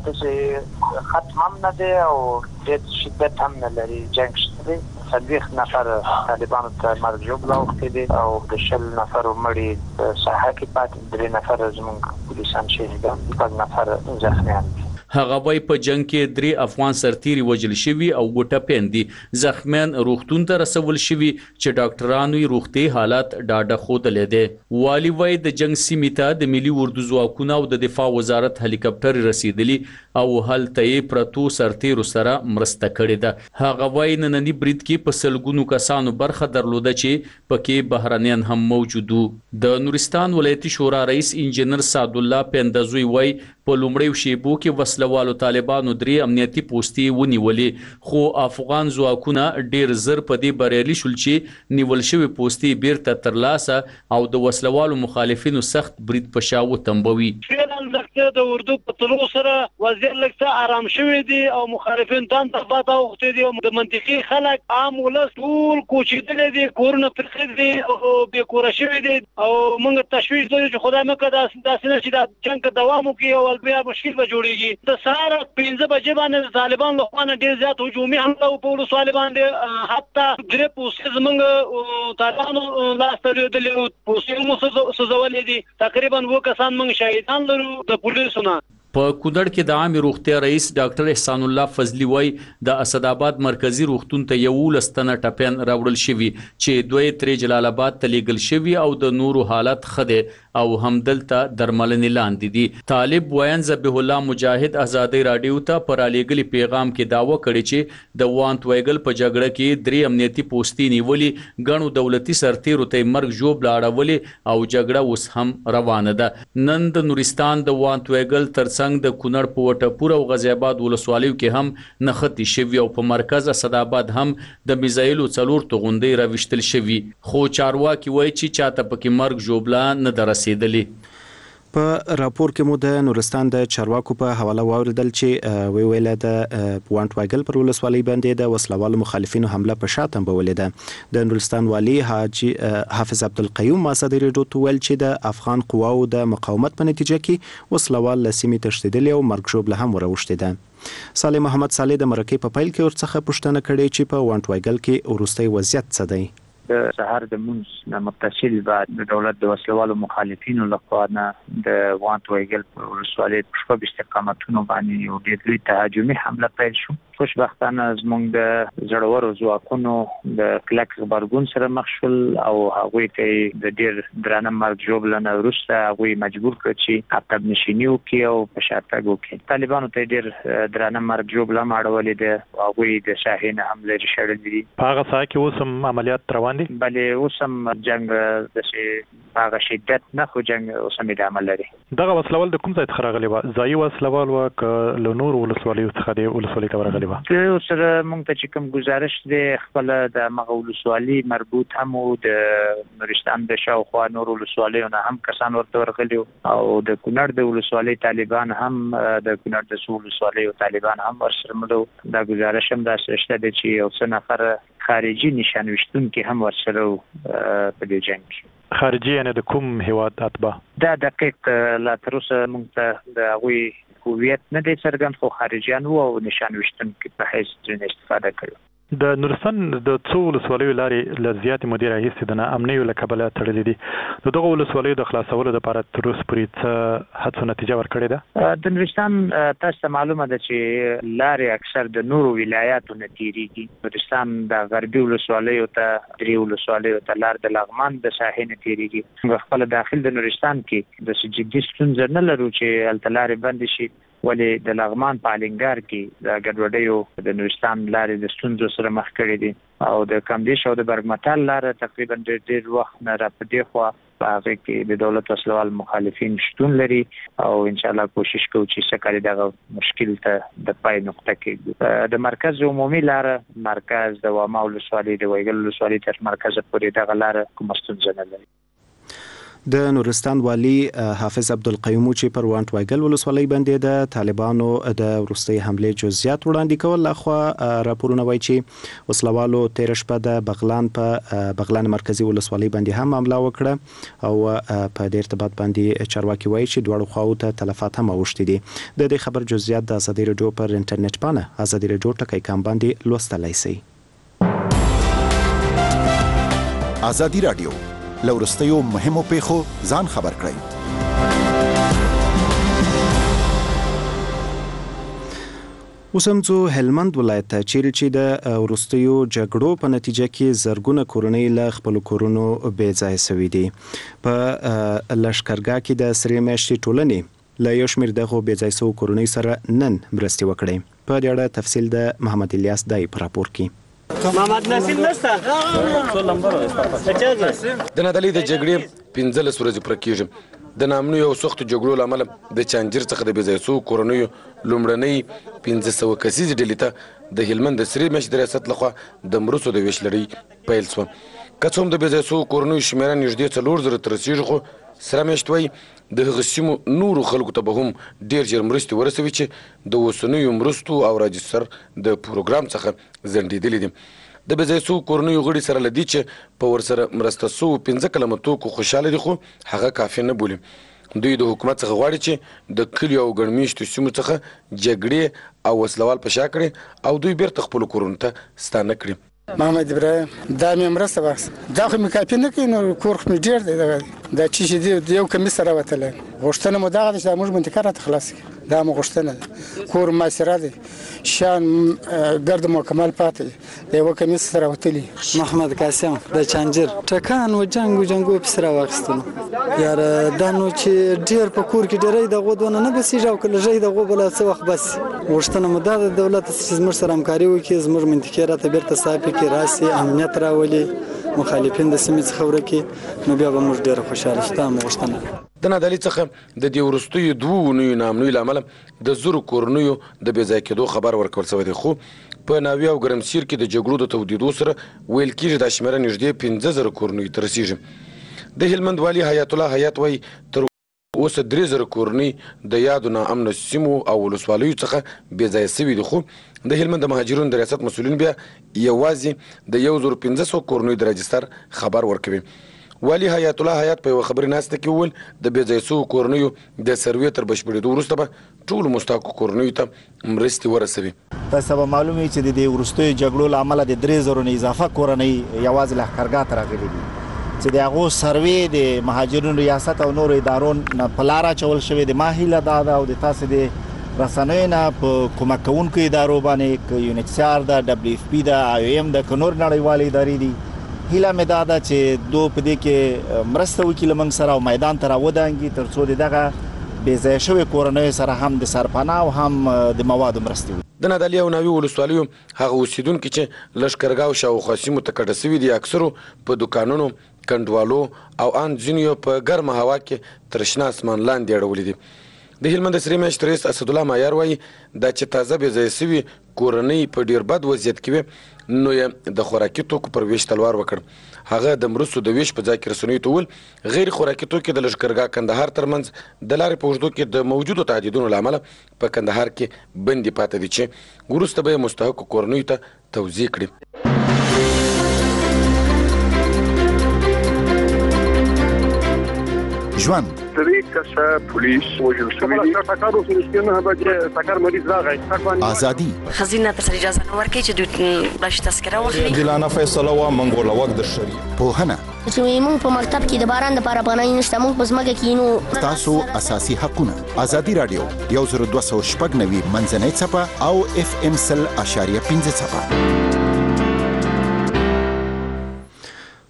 د ختم هم نه دی او د شدت هم نه لري. جنگ شته صدیق نفر طالبانو ته مرګ جوړه اوخته دي او د شل نفر مړي په ساحه کې پاتې درې نفر زموږ پولیسان شهیدان دي، په نفر زخمیان دي. هغه وای په جنگ کې درې افغان سرتیري وجل شوی او ګټه پیندي. زخمیان روغتون ته رسول شوی چې ډاکټرانو یې روغتي حالات ډاډه خوده دي. والی وای د جنگ سیمې ته د ملي اردو ځواکونو او د دفاع وزارت هلیکاپټر رسیدلی او هلته یې پرتو سرتیرو سره مرسته کړې ده. هغه وای نننی برید کې په سلګونو کسانو برخه درلوده چې پکې بهرانيان هم موجودو. د نورستان ولایتي شورا رئیس انجنیر سعد الله پندزوی وای په لومړیو شیبو کې وسلوالو طالبانو درې امنیتي پوسټي ونیولې، خو افغان ځواکونه ډیر زر په دې بریالي شول چې نیول شوی پوسټي بیرته ترلاسه او د وسلوالو مخالفینو سخت برید په شاو تنبوي. فعلا لکه د اردو په تلو سره وضعیت لکه آرام شوی دی او مخالفین دان ته پاته وخت دي او د منطقي خلک عام ولس ټول کوچیدل دي، کورونه پرخې دي او به کور شوی دي او موږ تشویش لرو چې خدای مکه داسې نه چې د جنگ دوام وکړي او بیا مشکل به جوړیږي. د سهار پنځه بجې باندې طالبان له خوا ډیر زیات هجومي حمله په ولسوالۍ باندې حتی درې پوسټ زمونږ طالبانو لاس ته لري پوسټ مو سوزولې دي. تقریبا وو کسان موږ شهیدان لرو د پولیسو نه. په کودړ کې د عام روغتیا رئیس ډاکټر احسان الله فضلی وای د اسد آباد مرکزی روغتون ته یو لستنه ټپین راوړل شوی چې دوی تر جلال آباد ته لیږل شوی او د نورو حالت خده او همدلته درملنې لاندې دي. طالب وین ذبیح الله مجاهد ازادي رادیو ته پر الیګلی پیغام کې داوا کړی چې د وانت ویګل په جګړه کې درې امنیتي پوسټي نیولې، غنو دولتي سرتیرو ته مرګ جوړ لاړولې او جګړه اوس هم روانه ده. نن د نورستان د وانت ویګل تر څنګ د کونړ په وټپور او غزی آباد ولسوالیو کې هم نختی شوی او په مرکز اسد آباد هم د میزایلو څلور توغندې راوښتل شوی، خو چارواکي وایي چې چاته پکې مرګ جوړبلا نه درسیدلی. په راپور کې مو د نورستان د چارواکو په حواله واوریدل چې وی ویل د وانټ وایګل پر ولسوالۍ باندې د وسلوالو مخالفینو حمله په شاتم بولې ده. د نورستان والی حاجی حافظ عبدالقیوم ازادي رادیو ته ویل چې د افغان قواو د مقاومت په نتیجه کې وسلوال لسیمې تشدیدلی او مرګ جوړ هم وروشته ده. صالح محمد صالح د مرکې په پیل کې ورڅخه پوښتنه کړې چې په وانټ وایګل کې ورستي وضعیت څه دی. د سهار د مونږ نه متصل بعد د دولت د وسلوالو مخالفینو لخوا نه د وانت ویګل په ولسوالۍ په شپږ استقامتونو باندې یو ډېر لوی تهاجمي حمله پیل شو. خوشبختانه زموږ د زړورو ځواکونو د کلک غبرګون سره مخ شول او هغوی ته د ډېر درانه مرګ ژوبلنه وروسته هغوی مجبور کړ چې عقب نشیني وکړي او په شاتګ وکړي. طالبانو ته ډېر درانه مرګ ژوبله اړولې ده، هغوی د شاهین حمله شړلې دي. په هغه ځای کې اوس هم عملیات روان دي. بلې اوس هم جنگ د هغه شدت نه خو جنگ اوس هم ادامه لري. دغه وسلوال د کوم ځای څخه راغلی و؟ ځایي وسلوال و که له نورو ولسوالیو څخه د ولسوالۍ ته ورغلی و؟ که سره موږ ته چې کوم گزارش دی خپل د مغه ولسوالۍ مربوط هم او د نورستان د شاوخوا نورو ولسوالیو نه هم کسان ورته ورغلي او د کونړ د ولسوالۍ طالبان هم د کونړ د سو ولسوالیو طالبان هم ورسره ملو. دا گزارش هم داسې شته چې یو څه نفر خارجي نشان وشتونکي هم ورسره په دې جنگ کې. خارجي یعنی د کوم هیواد اتباع؟ دا دقیق لا تر اوسه موږ ته د هغوی هویت نه دی څرګند، خو خارجیان وو او نشان وشتونکي په حیث ځینې استفاده کوي. د نورستان د څو ولسوالیو لارې له زیاتې مودې راهیسې د ناامنیو له کبله تړلې دي. د دغو ولسوالیو د خلاصولو لپاره تر اوسه پورې څه هڅو نتیجه ورکړې ده؟ د نورستان تاسو ته معلومه ده چې لارې اکثر د نورو ولایاتو نه تېرېږي. نورستان د غربي ولسوالیو ته درې ولسوالیو ته لار د لغمان د ساحې نه تېرېږي. موږ خپله داخل د نورستان کې داسې جدي ستونزه نه لرو چې هلته لارې بندې شي. ولې د لغمان په الینګار کې د ګډوډیو د نورستان لارې د ستونزو سره مخ کړي دي او د کمدیش او د برګمټال لارې تقریبا ډېر وخت نه را پدې خو هغه کې د دولت اصلوال مخالفین شتون لري او ان شاء الله کوشش کوو چې څنګه دغه مشکل ته د پای نقطه کې د مرکز عمومي لارې مرکز د واما ولسوالۍ د ویګل ولسوالۍ تر مرکز پورې دغه لارې کوم ستونزه نه لري. د نورستان والی حافظ عبدالقیوم چې پر وانټ وایګل ولسوالۍ باندې د طالبانو د وروستي حمله جزئیات وړاندې کول لخوا راپورونه وایي چې وسلوالو تیر شپه د بغلان په بغلان مرکزی ولسوالۍ باندې هم حمله وکړه او په دې ارتباط باندې چارواکي وایي چې دواړو خواو ته تلفات هم اوښتي دي. د دې خبر جزئیات د ازادي رادیو پر انټرنیټ باندې ازادي رادیو ټکی کام باندې لوستلای شئ. ازادي رادیو لورستیو مهمو پیښو ځان خبر کړئ. وسمځو هلمند ولایت ته چیرې چې د وروستیو جګړو په نتیجه کې زرګونه کورنۍ له خپل کورونو بې ځای شوي دي. په لښکرګاه کې د سرې میاشتې ټولنې له یو شمېر دغو بې ځای شوو کورنۍ سره نن مرستې وکړې. په دې اړه تفصیل د محمد الیاس دای په راپور کې. محمد نصیر نشته څو نمبر د نادلي د جګړې پنځلس ورځې پر کېږي. د نامنو یو سخت جګړو لامل د چانجر څخه د بېځایسو کورنیو لومړنۍ پنځه سوه کسیزې ډلې ته د هلمند د سرې میاشتې د ریاست لخوا د مرستو د ویش لړۍ پیل شوه. که څه هم د بېځایسو کورنیو شمېره نږدې څلور زره ته رسېږي خو سره میاشت وایي د هغه سیمو نورو خلکو ته به هم ډېر ژر مرستې ورسوي چې د اوسنیو مرستو او راجستر د پروګرام څخه ځنډېدلي دي. د بېځای شوو کورنیو غړي سره له دې چې په ورسره مرسته شوو پنځه کلمه توکو خوشحاله دي خو هغه کافي نه بولي. دوی د حکومت څخه غواړي چې د کلیو او ګڼ مېشتو سیمو څخه جګړې او وسلوال په شا کړي او دوی بیرته خپلو کورونو ته ستانه کړي. محمد ابراهیم دا مې مرسته واخیسته دا خو مې کافي نه کوي نو کور خو مې ډېر دی دغه دا چې چې دی یو کمیس سره وتلی غوښتنه مو دغه ده چې دا موږ منطقه راته خلاص کړي دا مو غوښتنه ده. کور محاصره دی شان ګرد مکمل پاتې دی د یوه کمیس سره وتلي. محمد قاسم د چانجر ټکان و جنګ و جنګو پسې راواخیستلو یاره دا نو چې ډېر په کور کې ډېری دغو دونه نه بسېږي او که لږی دغو بله څه وخت بس غوښتنه مو دا ده دولت چې زموږ سره همکاري وکړي زموږ منطقې راته بیرته صافې کې راسي امنیت راولي مخالفین د سیمې څخه ورکړي نو بیا به موږ ډېره خوشحاله شو. دا مو غوښتنه د نادلي څخه د دې وروستیو دوو اونیو ناامنیو له امله د زرو کورنیو د بې ځای کېدو خبر ورکول شوی دی خو په ناوې او ګرمسیر کې د جګړو د تودېدو سره ویل کېږي دا شمېره نږدې پنځه زره کورنیو ته رسېږي. د هلمند والي حیات الله حیات وایي تر اوسه درې زره کورنۍ د یادو ناامنو سیمو او ولسوالیو څخه بې ځایه شوي دي خو د هلمند د مهاجرینو د ریاست مسؤلین بیا یوازې د یو زرو پنځه سوه کورنیو د راجستر خبر ورکوي. والي حیات الله حیات په یوه خبري ناسته کې وویل د بې ځای شوو کورنیو د سروې تر بشپړېدو وروسته به ټولو مستحقو کورنیو ته مرستې ورسوي. تاسو به معلوم وي چې د دې وروستیو جګړو له امله د درې زرو نه اضافه کورنۍ یوازې لښکرګاه ته راغلي دي چې د هغو سروې د مهاجرینو ریاست او نورو ادارو نه په لاره اچول شوې د ما هیله دا ده او د تاسو د رسنیو نه په کومک کوونکو ادارو باندې که یونیسیار ده ډبلیو اف پي ده آی او ایم ده که نور نړیوالې ادارې دي هیله مې دا ده چې دو په دې کې مرسته وکړي له موږ سره او میدان ته راودانګي تر څو د دغه بې ځایه شوې کورنیو سره هم د سرپناه او هم د موادو مرستې وکړي. د نادعلي او ناوې ولسوالیو هغه اوسېدونکي چې لښکرګاه او شاوخوا سیمو ته کډه شوي دي اکثرو په دوکانونو کنډوالو او ان ځینو په ګرمه هوا کې تر شنه اسمان لاندې اړولي دي. د هلمند د سرې میاشتې رئیس اسدالله مایار وایي دا چې تازه بې ځایه شوي کورنۍ په ډېر بد وضعیت کې وي نو یې د خوراکي توکو پر ویش تلوار وکړ. هغه د مرستو د ویش په ځای کې رسنیو ته وویل غیر خوراکي توکي د لښکرګاه کندهار ترمنځ د لارې په اوږدو کې د موجودو تعهدونو له امله په کندهار کې بندي پاتې دي چې وروسته به یې مستحقو کورنیو ته توزیع کړي. ژوند درې کسه پولیس وژل شوي دي. ټکر وشو چې نه به ټکر مریض راغی. ازادي خزینه ته اجازه نه ورکړي چې دوی بلش تذکره واخلي. عادلانه فیصله وا منګول وخت د شری پوهنه چې موږ په مکتب کې د باران لپاره پناه نشته موږ په ځمکه کې نو تاسو اساسي حقونه. ازادي رادیو یو زر دوه سوه شپږ نوي منځنۍ څپه او اف ام سل اشاریه پنځه څپه.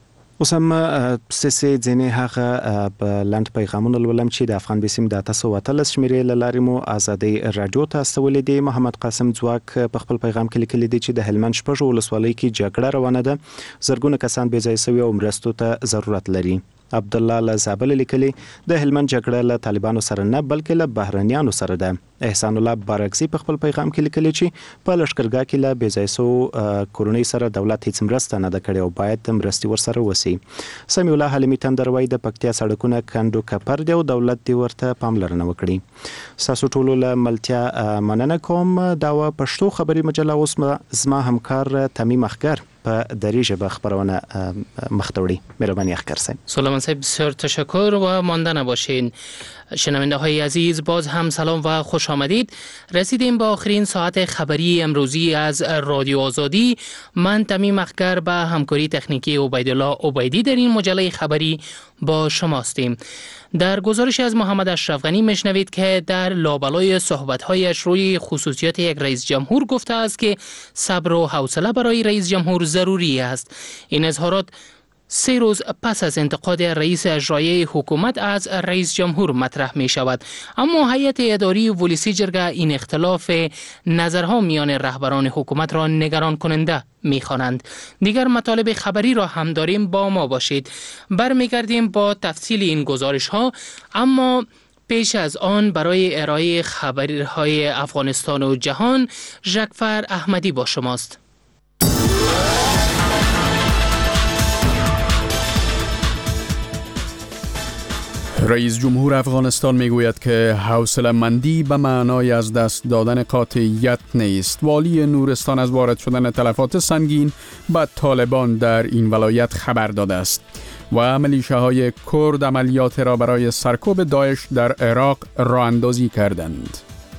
اوس هم سسي ځینې هغه په لاند پیغامونه ولوم چې د افغان بسیم د تاسو وتل شمیرې لاري مو ازادي رادیو ته استولې دي. محمد قاسم ځواک په خپل پیغام کې لیکلي دي چې د هلمند شپږ ولسوالۍ کې جګړه روانه ده، زرګونه کسان بې ځای شوي او مرستو ته ضرورت لري. عبد الله له زابل لیکلي د هلمند جګړه له طالبانو سره نه بلکې له بهرنیانو سره ده. احسان الله بارکزي په خپل پیغام کې لیکلي چې په لشکرګاه کې له بې ځای شو کورونی سره دولت هیڅ مرسته نه ده کړې او باید مرستي ورسره وسی. سمي الله حلیمي تندروي د پکتیا سړکونه کندو کپر دی او دولت دی ورته پاملرنه وکړي. ساسو ټولو له ملتیا مننه کوم. دا و پښتو خبري مجله اوس زما همکار تمیم اخگر په دری ژبه خبرونه مختوری. مهربانی اخگر صاحب. سلام صاحب، بسیار تشکر و مانده نباشین. شنونده های عزیز، باز هم سلام و خوش آمدید. رسیدیم به آخرین ساعت خبری امروزی از رادیو آزادی. من تمیم اخگر به همکاری تکنیکی عبیدالله عبیدی در این مجله خبری با شما هستیم. در گزارش از محمد اشرف غنی میشنوید که در لابلای صحبت‌هایش روی خصوصیات یک رئیس جمهور گفته است که صبر و حوصله برای رئیس جمهور ضروری است. این اظهارات سه روز پس از انتقاد رئیس اجرایی حکومت از رئیس جمهور مطرح می شود. اما هیئت اداری ولسی جرگه این اختلاف نظرها میان رهبران حکومت را نگران کننده می خوانند. دیگر مطالب خبری را هم داریم، با ما باشید. برمیگردیم با تفصیل این گزارش ها، اما پیش از آن برای ارائه خبرهای افغانستان و جهان ژکفر احمدی با شماست. رئیس جمهور افغانستان میگوید که حوصله‌مندی به معنای از دست دادن قاطعیت نیست. والی نورستان از وارد شدن تلفات سنگین به طالبان در این ولایت خبر داده است و ملیشه‌های کرد عملیات را برای سرکوب داعش در عراق راه اندازی کردند.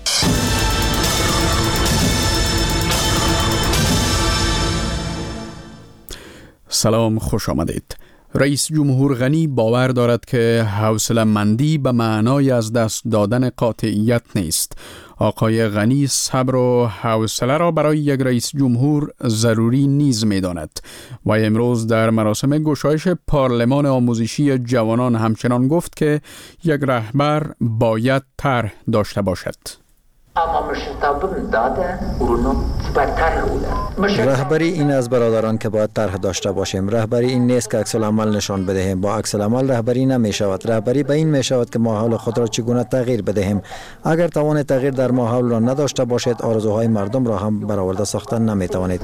سلام، خوش آمدید. رئیس جمهور غنی باور دارد که حوصله‌مندی به معنای از دست دادن قاطعیت نیست. آقای غنی صبر و حوصله را برای یک رئیس جمهور ضروری نیز می‌داند و امروز در مراسم گشایش پارلمان آموزشی جوانان همچنان گفت که یک رهبر باید طرح داشته باشد. اما مشرتابم داده ورونو سپرتر بوده. رهبری این از برادران که باید طرح داشته باشیم. رهبری این نیست که عکس العمل نشان بدهیم. با عکس العمل رهبری نمی شود. رهبری به این می شود که ماحول خود را چگونه تغییر بدهیم. اگر توان تغییر در ماحول را نداشته باشید، آرزوهای مردم را هم برآورده ساختن نمی توانید.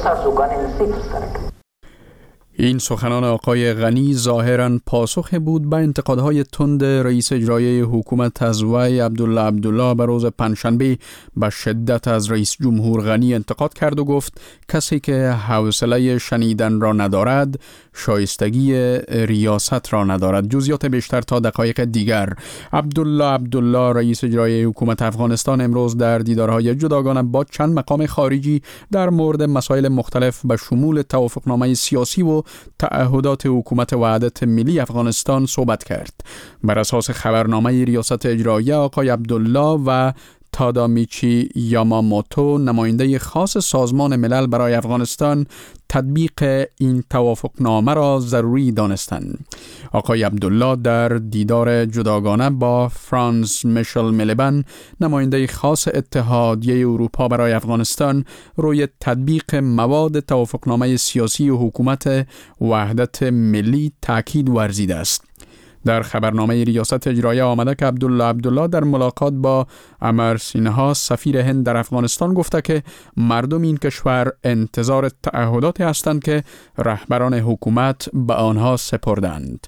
این سخنان آقای غنی ظاهراً پاسخ بود به انتقادهای تند رئیس اجرایی حکومت از وی عبدالله عبدالله به روز پنجشنبه به شدت از رئیس جمهور غنی انتقاد کرد و گفت کسی که حوصله شنیدن را ندارد شایستگی ریاست را ندارد. جزئیات بیشتر تا دقایق دیگر. عبدالله عبدالله رئیس اجرایی حکومت افغانستان امروز در دیدارهای جداگانه با چند مقام خارجی در مورد مسائل مختلف به شمول توافقنامه سیاسی و تعهدات حکومت وحدت ملی افغانستان صحبت کرد. بر اساس خبرنامه ریاست اجرایی، آقای عبدالله و تادامیچی یاماموتو نماینده خاص سازمان ملل برای افغانستان تطبیق این توافقنامه را ضروری دانستند. آقای عبدالله در دیدار جداگانه با فرانس میشل میلیبن نماینده خاص اتحادیه اروپا برای افغانستان روی تطبیق مواد توافقنامه سیاسی و حکومت وحدت ملی تاکید ورزیده است. در خبرنامه ریاست اجرایی آمده که عبدالله عبدالله در ملاقات با امر سینها سفیر هند در افغانستان گفته که مردم این کشور انتظار تعهداتی هستند که رهبران حکومت به آنها سپردند.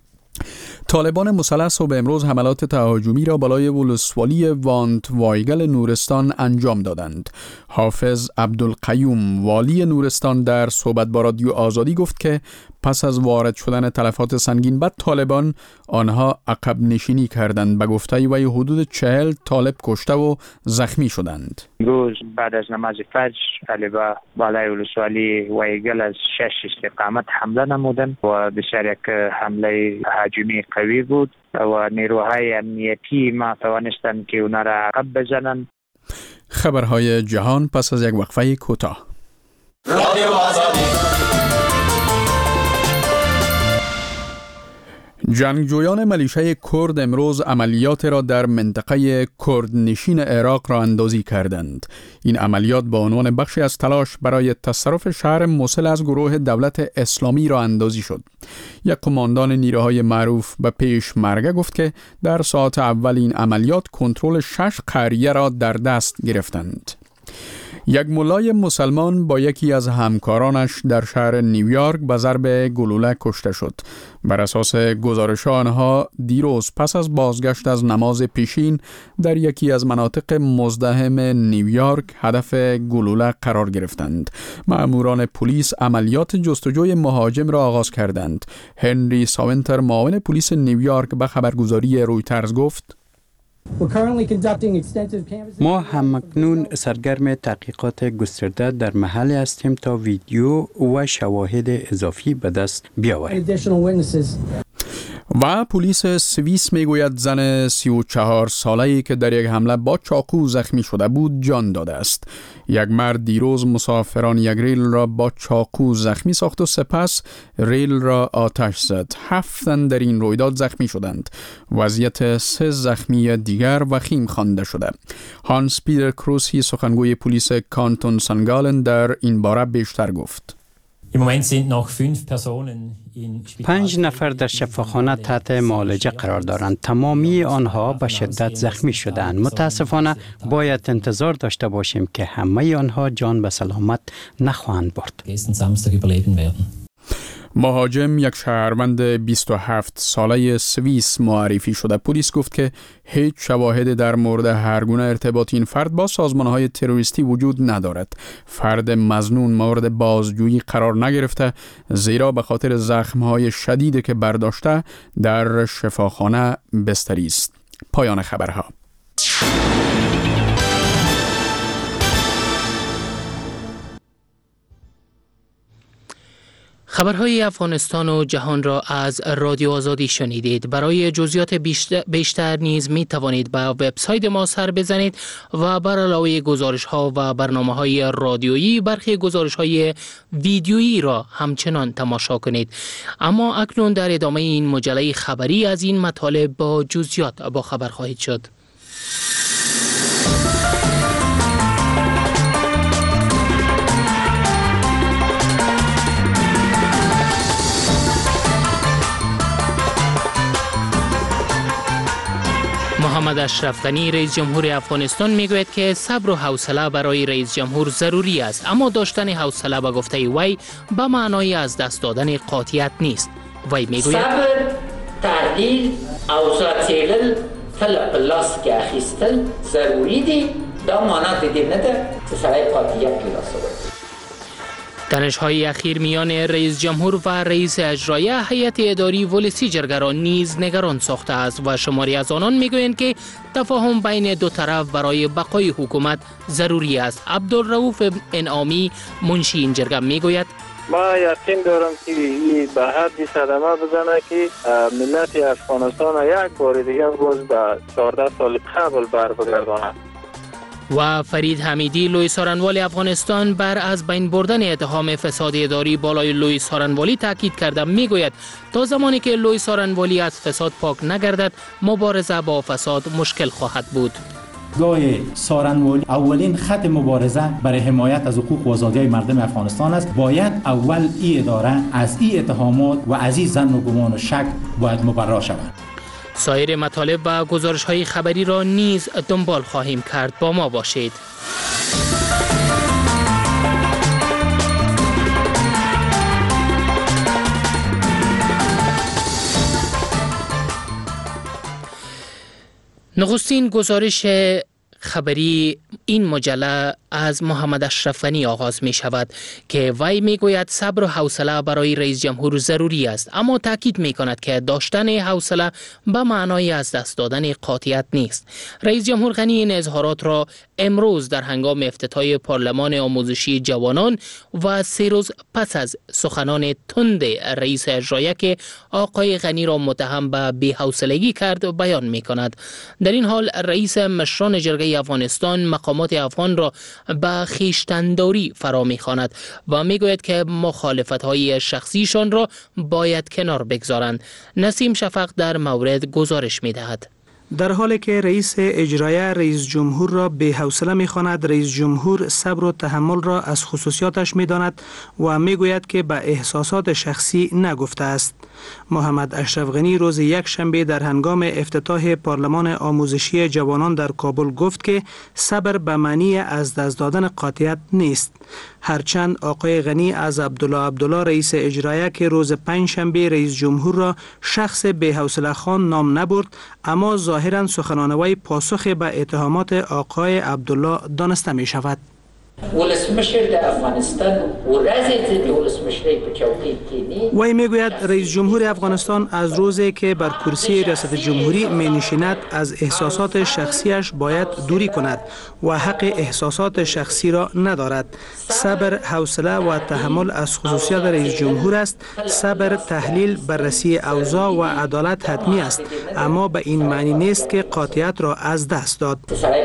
طالبان مسلح صبح امروز حملات تهاجمی را بالای ولسوالی وانت وایگل نورستان انجام دادند. حافظ عبدالقیوم والی نورستان در صحبت با رادیو آزادی گفت که پس از وارد شدن تلفات سنگین به طالبان آنها عقب نشینی کردند. به گفته وی حدود چهل طالب کشته و زخمی شدند. روز بعد از نماز فجر طالبان بالای ولسوالی وایگل از شش استقامت حمله نمودند و بسیار یک حمله هجومی قوی بود و نیروهای امنیتی ما توانستند که اونا را عقب بزنند. خبرهای جهان پس از یک وقفه کوتاه. رادیو آزادی جنگجویان ملیشه کرد امروز عملیات را در منطقه کردنشین عراق را اندازی کردند. این عملیات با عنوان بخشی از تلاش برای تصرف شهر موصل از گروه دولت اسلامی را اندازی شد. یک قماندان نیروهای معروف به پیشمرگه گفت که در ساعت اول این عملیات کنترل شش قریه را در دست گرفتند. یک ملای مسلمان با یکی از همکارانش در شهر نیویورک به ضرب گلوله کشته شد. بر اساس گزارش آنها دیروز پس از بازگشت از نماز پیشین در یکی از مناطق مزدحم نیویورک هدف گلوله قرار گرفتند. مأموران پلیس عملیات جستجوی مهاجم را آغاز کردند. هنری ساونتر معاون پلیس نیویورک به خبرگزاری رویترز گفت: ما همکنون سرگرم تحقیقات گسترده در محل هستیم تا ویدیو و شواهد اضافی به دست بیاوریم. و پلیس سوئیس میگوید زن سی و چهار ساله‌ای که در یک حمله با چاقو زخمی شده بود جان داده است. یک مرد دیروز مسافران یک ریل را با چاقو زخمی ساخت و سپس ریل را آتش زد. هفت تن در این رویداد زخمی شدند. وضعیت سه زخمی دیگر وخیم خوانده شده. هانس پیتر کروسی سخنگوی پلیس کانتون سنگالن در این باره بیشتر گفت: پنج نفر در شفاخانه تحت معالجه قرار دارند. تمامی آنها به شدت زخمی شدند. متاسفانه باید انتظار داشته باشیم که همه آنها جان به سلامت نخواهند برد. مهاجم یک شهروند بیست و هفت ساله سوئیس معرفی شده. پلیس گفت که هیچ شواهد در مورد هر گونه ارتباط این فرد با سازمان‌های تروریستی وجود ندارد. فرد مظنون مورد بازجویی قرار نگرفته زیرا به خاطر زخم‌های شدیدی که برداشته در شفاخانه بستری است. پایان خبرها. خبرهای افغانستان و جهان را از رادیو آزادی شنیدید. برای جزئیات بیشتر نیز می توانید به وبسایت ما سر بزنید و بر علاوه گزارش ها و برنامه های رادیویی برخی گزارش های ویدیویی را همچنان تماشا کنید. اما اکنون در ادامه این مجله خبری از این مطالب با جزئیات با خبر خواهید شد. محمد اشرف غنی رئیس جمهور افغانستان میگوید که صبر و حوصله برای رئیس جمهور ضروری است، اما داشتن حوصله به گفته وی به معنای از دست دادن قاطعیت نیست. وی میگوید صبر، تحلیل، اوضاع څیړل، تل په لاس کې اخیستل ضروری دي. دا معنا د دې نه ده چې سړی قاطعیت له لاسه ورکړي. تنش‌های اخیر میان رئیس جمهور و رئیس اجرایی هیئت اداری ولسی جرگه نیز نگران ساخته است و شماری از آنان میگویند که تفاهم بین دو طرف برای بقای حکومت ضروری است. عبدالرؤوف انعامی منشی این جرگه میگوید ما یقین دارم که این به حدی صدمه بزنه که ملت افغانستان یک بار دیگه باز به چهارده سال قبل بر بگرداند. و فرید حمیدی لوی سارنوالی افغانستان بر از بین بردن اتهام فساد اداری بالای لوی سارنوالی تاکید کرده. میگوید تا زمانی که لوی سارنوالی از فساد پاک نگردد مبارزه با فساد مشکل خواهد بود. گاه سارنوالی اولین خط مبارزه برای حمایت از حقوق و آزادی مردم افغانستان است. باید اول این اداره از این اتهامات و از این ظن و گمان و شک باید مبرا شود. سایر مطالب و گزارش‌های خبری را نیز دنبال خواهیم کرد. با ما باشید. نخستین گزارش خبری این مجله از محمد اشرف غنی آغاز می شود که وی می گوید صبر و حوصله برای رئیس جمهور ضروری است، اما تاکید می کند که داشتن حوصله به معنای از دست دادن قاطعیت نیست. رئیس جمهور غنی این اظهارات را امروز در هنگام افتتاح پارلمان آموزشی جوانان و سه روز پس از سخنان تند رئیس اجرایی که آقای غنی را متهم به بی‌حوصلگی کرد بیان می کند. در این حال رئیس مشران جرگه افغانستان مقامات افغان را به خویشتنداری فرا می‌خواند و میگوید که مخالفت‌های شخصیشان را باید کنار بگذارند. نسیم شفق در مورد گزارش می‌دهد. در حالی که رئیس اجرایه رئیس جمهور را بی‌حوصله می‌خواند، رئیس جمهور صبر و تحمل را از خصوصیاتش می‌داند و می‌گوید که به احساسات شخصی نگفته است. محمد اشرف غنی روز یک شنبه در هنگام افتتاح پارلمان آموزشی جوانان در کابل گفت که صبر به معنی از دست دادن قاطعیت نیست. هرچند آقای غنی از عبدالله عبدالله رئیس اجرایه که روز پنج شنبه رئیس جمهور را شخص بی‌حوصله خان نام نبرد، اما ظاهراً سخنان وی پاسخ به اتهامات آقای عبدالله دانسته می شود. ولسمشر د افغانستان ورځې د ولسمشری په چوکۍ کېنی. وی میگوید رئیس جمهور افغانستان از روزی که بر کرسی ریاست جمهوری می نشیند از احساسات شخصیش باید دوری کند و حق احساسات شخصی را ندارد. صبر، حوصله و تحمل از خصوصیات رئیس جمهور است. صبر، تحلیل، بررسی اوضاع و عدالت حتمی است، اما به این معنی نیست که قاطعیت را از دست داد.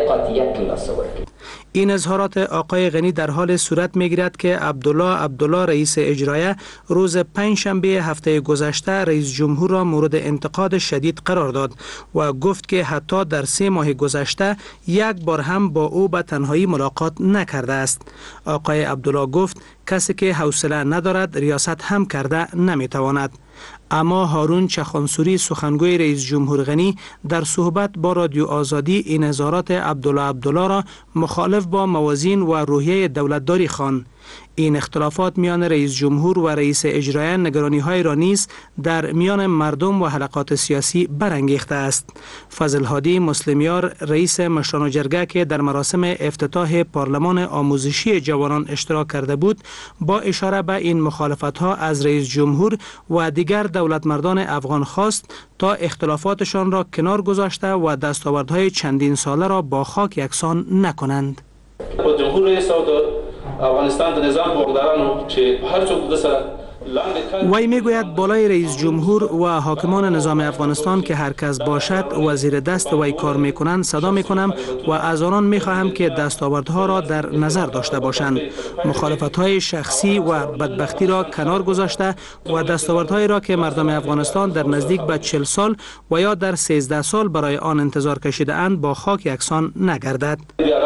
این اظهارات آقای غنی در حال صورت می‌گیرد که عبدالله عبدالله رئیس اجرایه روز پنج شنبه هفته گذشته رئیس جمهور را مورد انتقاد شدید قرار داد و گفت که حتی در سه ماه گذشته یک بار هم با او به تنهایی ملاقات نکرده است. آقای عبدالله گفت کسی که حوصله ندارد ریاست هم کرده نمیتواند. اما هارون چخانسوری سخنگوی رئیس جمهور غنی در صحبت با رادیو آزادی این اظهارات عبدالله عبدالله را مخالف با موازین و روحیه دولتداری خواند. این اختلافات میان رئیس جمهور و رئیس اجرایه نگرانی‌های را نیز در میان مردم و حلقات سیاسی برانگیخته است. فضل هادی مسلمیار رئیس مشران جرگه که در مراسم افتتاح پارلمان آموزشی جوانان اشتراک کرده بود، با اشاره به این مخالفت‌ها از رئیس جمهور و دیگر دولتمردان افغان خواست تا اختلافاتشان را کنار گذاشته و دستاوردهای چندین ساله را با خاک یکسان نکنند. جمهور رئیس افغانستان د نظام بوغدارانو چې هر څوک د سره وی میگوید بالای رئیس جمهور و حاکمان نظام افغانستان که هر کس باشد وزیر دست وی کار میکنند صدا میکنم و از آنان میخواهم که دستاوردها را در نظر داشته باشند. مخالفت‌های شخصی و بدبختی را کنار گذاشته و دستاوردهایی را که مردم افغانستان در نزدیک به چهل سال و یا در سیزده سال برای آن انتظار کشیده اند با خاک یکسان نگردد.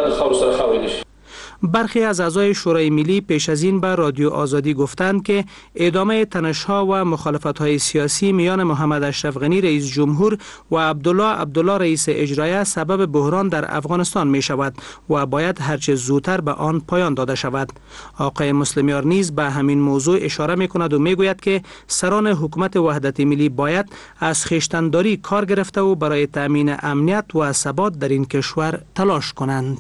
برخی از اعضای شورای ملی پیش از این به رادیو آزادی گفتند که ادامه تنش‌ها و مخالفت‌های سیاسی میان محمد اشرف غنی رئیس جمهور و عبدالله عبدالله رئیس اجرایه سبب بحران در افغانستان می شود و باید هرچه زودتر به آن پایان داده شود. آقای مسلمیار نیز به همین موضوع اشاره می کند و می گوید که سران حکومت وحدت ملی باید از خویشتن‌داری کار گرفته و برای تأمین امنیت و ثبات در این کشور تلاش کنند.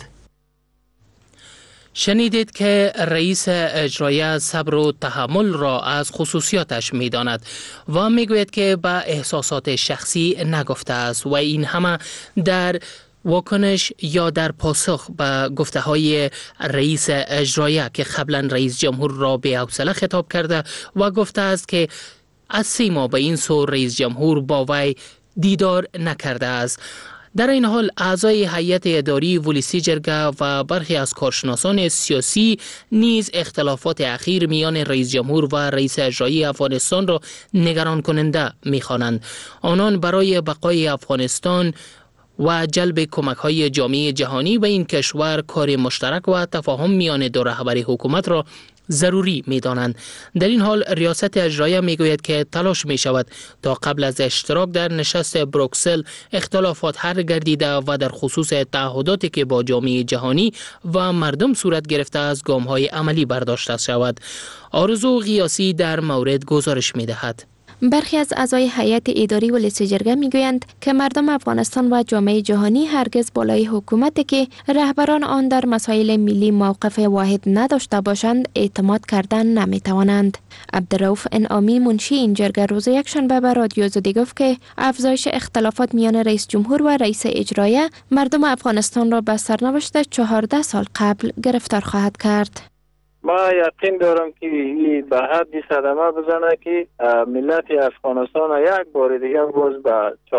شنیدید که رئیس اجرایه صبر و تحمل را از خصوصیاتش می داند و می گوید که به احساسات شخصی نگفته است و این همه در واکنش یا در پاسخ به گفته های رئیس اجرایه که قبلا رئیس جمهور را بی‌حوصله خطاب کرده و گفته است که از سه ماه به این سو رئیس جمهور با وی دیدار نکرده است. در این حال اعضای هیئت اداری ولسی جرگه و برخی از کارشناسان سیاسی نیز اختلافات اخیر میان رئیس جمهور و رئیس اجرایی افغانستان را نگران کننده می‌خوانند. آنان برای بقای افغانستان و جلب کمک‌های جامعه جهانی به این کشور کار مشترک و تفاهم میان دو رهبر حکومت را ضروری می دانند. در این حال ریاست اجرایه می گوید که تلاش می شود تا قبل از اشتراک در نشست بروکسل اختلافات حل گردیده و در خصوص تعهداتی که با جامعه جهانی و مردم صورت گرفته از گام‌های عملی برداشته شود. آرزو غیاسی در مورد گزارش می دهد. برخی از اعضای هیئت اداری ولسی جرگه میگویند که مردم افغانستان و جامعه جهانی هرگز بالای حکومتی که رهبران آن در مسائل ملی موقف واحد نداشته باشند اعتماد کردن نمیتوانند. عبدالرؤوف انعامی منشی این جرگه روز یکشنبه به رادیو آزادی گفت که افزایش اختلافات میان رئیس جمهور و رئیس اجرایه مردم افغانستان را به سرنوشت چهارده سال قبل گرفتار خواهد کرد. ما یقین دارم که این به حدی صدمه بزنه که ملت افغانستان یک بار دیگه باز به چهارده سال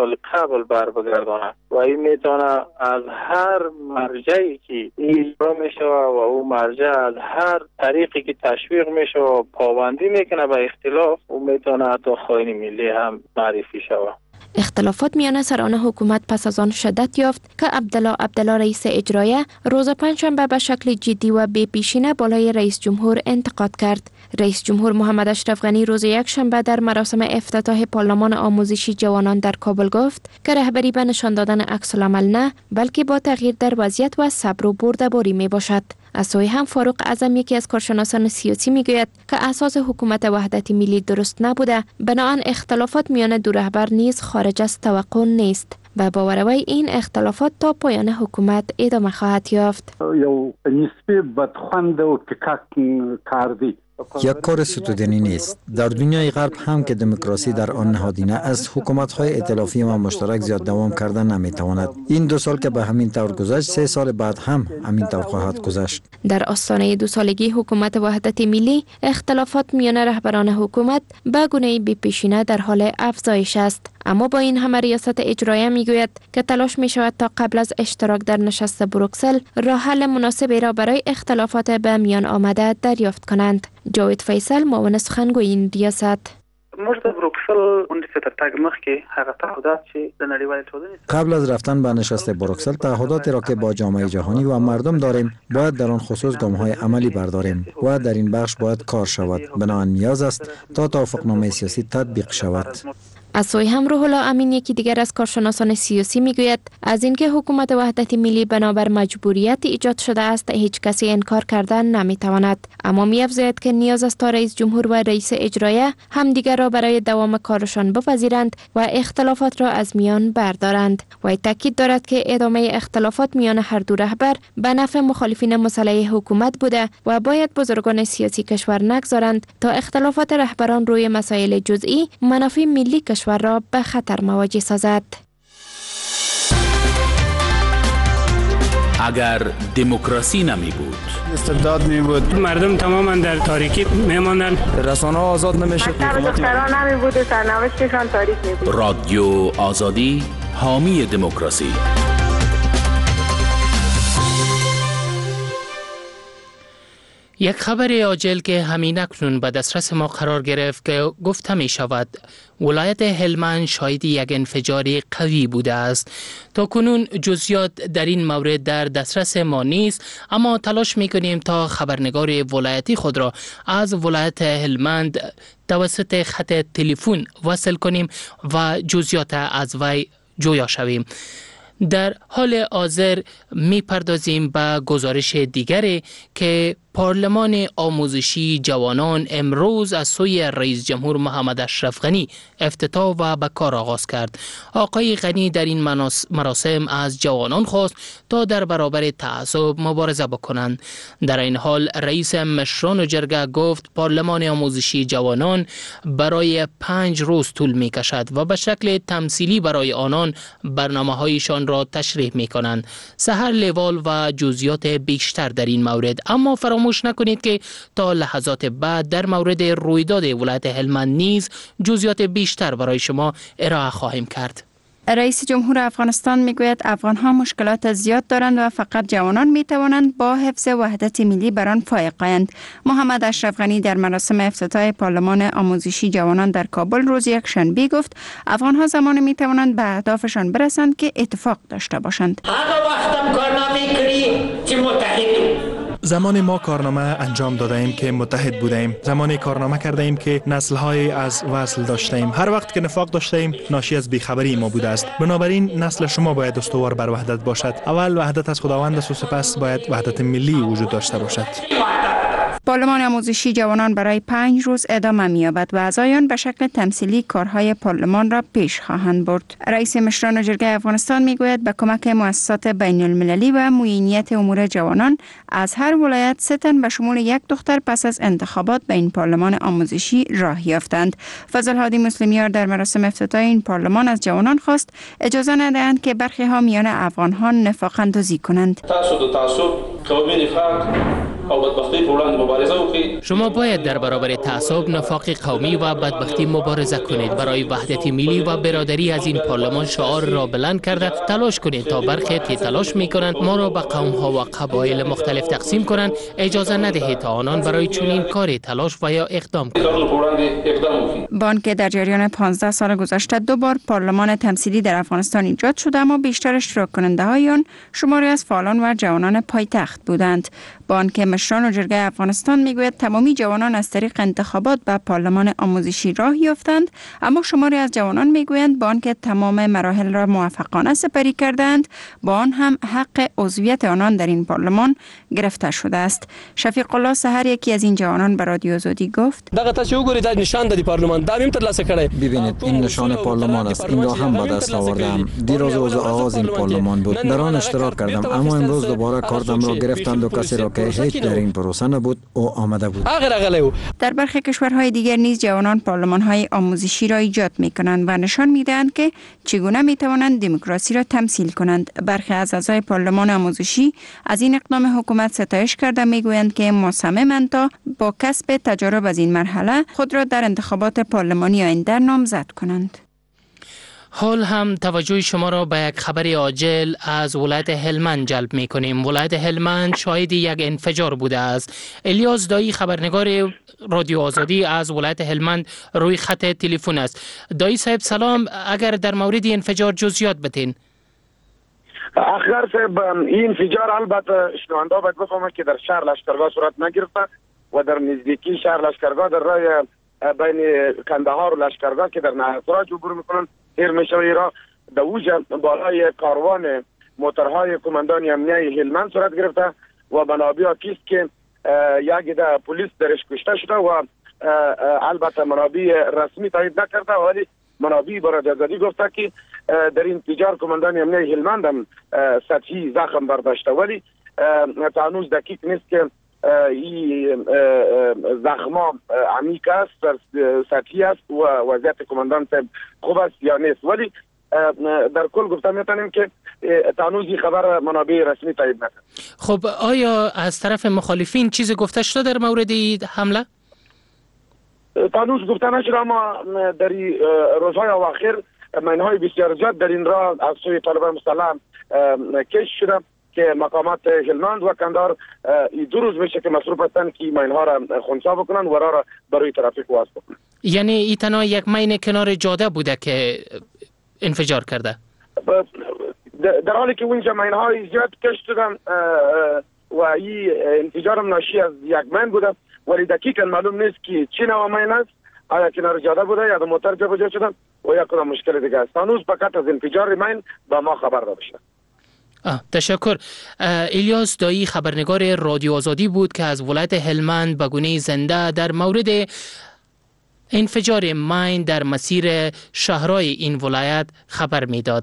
سال قبل بر بگردانه و این میتونه از هر مرجعی که اجرا میشه و او مرجع از هر طریقی که تشویق میشه و پابندی میکنه به اختلاف او میتونه حتی خائن ملی هم معرفی شود. اختلافات میان سران حکومت پس از آن شدت یافت که عبدالله عبدالله رئیس اجرایه روز پنجشنبه به شکل جدی و بی پیشینه بالای رئیس جمهور انتقاد کرد. رئیس جمهور محمد اشرف غنی روز یکشنبه در مراسم افتتاح پارلمان آموزشی جوانان در کابل گفت که رهبری به نشان دادن عکس العمل نه بلکه با تغییر در وضعیت و صبر و بردباری می باشد. از سوی هم فاروق اعظم یکی از کارشناسان سیاسی میگوید که اساس حکومت وحدت ملی درست نبوده، بنابراین اختلافات میان دو رهبر نیز خارج از توقع نیست و باوروی این اختلافات تا پایان حکومت ادامه خواهد یافت. یو نسبی بدخوند و ککک کردی یک کار ستودنی نیست. در دنیای غرب هم که دموکراسی در آن نهادینه از حکومت‌های ائتلافی و مشترک زیاد دوام کردن نمی‌تواند. این دو سال که به همین طور گذشت، سه سال بعد هم همین طور خواهد گذشت. در آستانه دو سالگی حکومت وحدت ملی، اختلافات میان رهبران حکومت به گونه‌ای بی‌پیشینه در حال افزایش است. اما با این همه ریاست اجرایه میگوید که تلاش می شود تا قبل از اشتراک در نشست بروکسل راه حل مناسبی را برای اختلافات به میان آمده دریافت کنند. جاوید فیصل، معاون سخنگوی این ریاست: موږ د بروکسل غونډې ته تر تګ مخکې هغه تعهدات چې د نړیوالې ټولنې قبل از رفتن به نشست بروکسل تعهداتی را که با جامعه جهانی و مردم داریم باید در آن خصوص گام‌های عملی برداریم و در این بخش باید کار شود. بنابراین نیاز است تا توافقنامه سیاسی تطبیق شود. از سوی هم روح الله امین، یکی دیگر از کارشناسان سیاسی، میگوید از اینکه حکومت وحدت ملی بنابر مجبوریت ایجاد شده است هیچ کسی انکار کردن نمیتواند، اما می‌افزاید که نیاز است تا رئیس جمهور و رئیس اجرایه همدیگر را برای دوام کارشان بپذیرند و اختلافات را از میان بردارند. و تاکید دارد که ادامه اختلافات میان هر دو رهبر به نفع مخالفین مسلح حکومت بوده و باید بزرگان سیاسی کشور نگذارند تا اختلافات رهبران روی مسائل جزئی منافع ملی کشور را به خطر مواجه سازد. اگر دموکراسی نمی بود، استبداد می بود، مردم تماما در تاریکی میماندند، رسانه ها آزاد نمیشد، دختران نمی بود و سرنوشتشان تاریک می بود. رادیو آزادی حامی دموکراسی. یک خبر عاجل که همین اکنون به دسترس ما قرار گرفت که گفته می شود ولایت هلمند شاهد یک انفجار قوی بوده است. تا کنون جزئیات در این مورد در دسترس ما نیست، اما تلاش می کنیم تا خبرنگار ولایتی خود را از ولایت هلمند توسط خط تلفن وصل کنیم و جزئیات از وی جویا شویم. در حال حاضر می پردازیم به گزارش دیگری که پارلمان آموزشی جوانان امروز از سوی رئیس جمهور محمد اشرف غنی افتتاح و به کار آغاز کرد. آقای غنی در این مراسم از جوانان خواست تا در برابر تعصب مبارزه بکنند. در این حال رئیس مشران جرگه گفت پارلمان آموزشی جوانان برای پنج روز طول می کشد و به شکل تمثیلی برای آنان برنامه هایشان را تشریح می کنند. سحر لیوال و جزئیات بیشتر در این مورد، اما فراموش نکنید که تا لحظات بعد در مورد رویداد ولایت هلمند نیز جزئیات بیشتر برای شما ارائه خواهیم کرد. رئیس جمهور افغانستان میگوید افغان‌ها مشکلات زیاد دارند و فقط جوانان میتوانند با حفظ وحدت ملی بر آن فائق آیند. محمد اشرف غنی در مراسم افتتاح پارلمان آموزشی جوانان در کابل روز یکشنبه گفت افغان‌ها زمان میتوانند به اهدافشان برسند که اتفاق داشته باشند. هغه وختم کارنامه کړی چې متحد زمان ما کارنامه انجام داده ایم که متحد بوده ایم. زمانی کارنامه کرده ایم که نسل‌های از وصل داشته ایم. هر وقت که نفاق داشته ایم ناشی از بیخبری ما بوده است. بنابراین نسل شما باید استوار بر وحدت باشد. اول وحدت از خداوند است و سپس باید وحدت ملی وجود داشته باشد. پارلمان آموزشی جوانان برای پنج روز ادامه می‌یابد و اعضایان به شکل تمثیلی کارهای پارلمان را پیش خواهند برد. رئیس مشران جرگه افغانستان میگوید به کمک مؤسسات بین المللی و معینیت امور جوانان از هر ولایت سه تن به شمول یک دختر پس از انتخابات به این پارلمان آموزشی راه یافتند. فضل هادی مسلمیار در مراسم افتتاح این پارلمان از جوانان خواست اجازه ندهند که برخی ها میان افغان ها نفاق اندازی کنند. تاسو د تعصب قومي نفاق او بدبختی پر وړاندې مبارزه وکړي. شما باید در برابر تعصب، نفاق قومی و بدبختی مبارزه کنید. برای وحدت ملی و برادری از این پارلمان شعار را بلند کرده تلاش کنید تا برخی که تلاش میکنند ما را به قوم ها و قبایل مختلف تقسیم کنند اجازه ندهید تا آنان برای چنین کاری تلاش و یا اقدام کنند. بانک در جریان پانزده سال گذشته دو بار پارلمان تمثیلی در افغانستان ایجاد شده، اما بیشتر اشتراک کننده های آن شماری از فعالان و جوانان پایتخت بودند. بانک مشران و جرگه افغانستان میگوید تمامی جوانان از طریق انتخابات به پارلمان آموزشی راه یافتند، اما شماری از جوانان میگویند بانک تمام مراحل را موفقانه سپری کردند، با آن هم حق عضویت آنان در این پارلمان گرفته شده است. شفیق الله سحر یکی از این جوانان به رادیو آزادی گفت: دغه تاسو وګورئ دا نشان د پارلمان دا هم تر لاسه کړی. ببینید این نشان پارلمان است، این را هم به دست آوردم. دیروز روز آغاز این پارلمان بود، در آن اشتراک کردم، اما امروز دوباره کارتم را گرفتند و کسی را که هیچ در این پروسه نبود او آمده بود. در برخی کشورهای دیگر نیز جوانان پارلمان‌های آموزشی را ایجاد می‌کنند و نشان می‌دهند که چگونه می‌توانند دموکراسی را تمثیل کنند. برخی از اعضای پارلمان آموزشی از این اقدام حکومت ستایش کرده می‌گویند که مصممند تا با کسب تجارب از این مرحله خود را در انتخابات پارلمانی آینده نامزد کنند. حال هم توجه شما را به یک خبر عاجل از ولایت هلمند جلب می کنیم. ولایت هلمند شاهد یک انفجار بوده است. الیاس دایی خبرنگار رادیو آزادی از ولایت هلمند روی خط تلفن است. دایی صاحب سلام، اگر در مورد انفجار جزئیات بتین. اخر صاحب این انفجار البته شنونده باید بفهمه که در شهر لشکرگاه صورت نگرفته و در نزدیکی شهر لشکرگاه در راه بین کندهار و لشکرگاه که در نهرسراج عبور میکنن تیر میشوی را در اوج بالای کاروان موترهای کماندانی امنیه هلمند صورت گرفته و منابع کیست که یک ده پلیس درش کشته شده و البته منابع رسمی تایید نکرده، ولی منابع برای آزادی گفته که در این انفجار کماندانی امنیه هلمند هم سطحی زخم برداشته، ولی تا هنوز دقیق نیست که این زخما عمیق است، سطحی است و وضعیت کماندان صاحب خوب است یا نیست، ولی در کل گفته میتونیم که تانوز این خبر منابع رسمی تایید نکرد. خب آیا از طرف مخالفین چیز گفته شده در مورد این حمله؟ تانوز گفته نشده، اما در روزهای اواخر منهای بسیار زیاد در این راه از سوی طالبان مسلح کش شده که مقامات هلمند و کندهار دو روز میشه که مصروف هستند که منها را خنثی بکنن و راه را برای ترافیک واس بکنن. یعنی این تنها یک مین کنار جاده بوده که انفجار کرده؟ در حالی که اونجا منهای زیاد کش شدن و این انفجار هم ناشی از یک مین بوده، ولی دقیقا معلوم نیست که چی نوع مین است، آیا کنار جاده بوده یا در موتر جابجا شدن و یا کدام مشکل دیگه است. هنوز فقط از انفجار مین به ما خبر داده شده. آه، تشکر. الیاس دایی خبرنگار رادیو آزادی بود که از ولایت هلمند به گونه زنده در مورد انفجار مین در مسیر شهرهای این ولایت خبر میداد.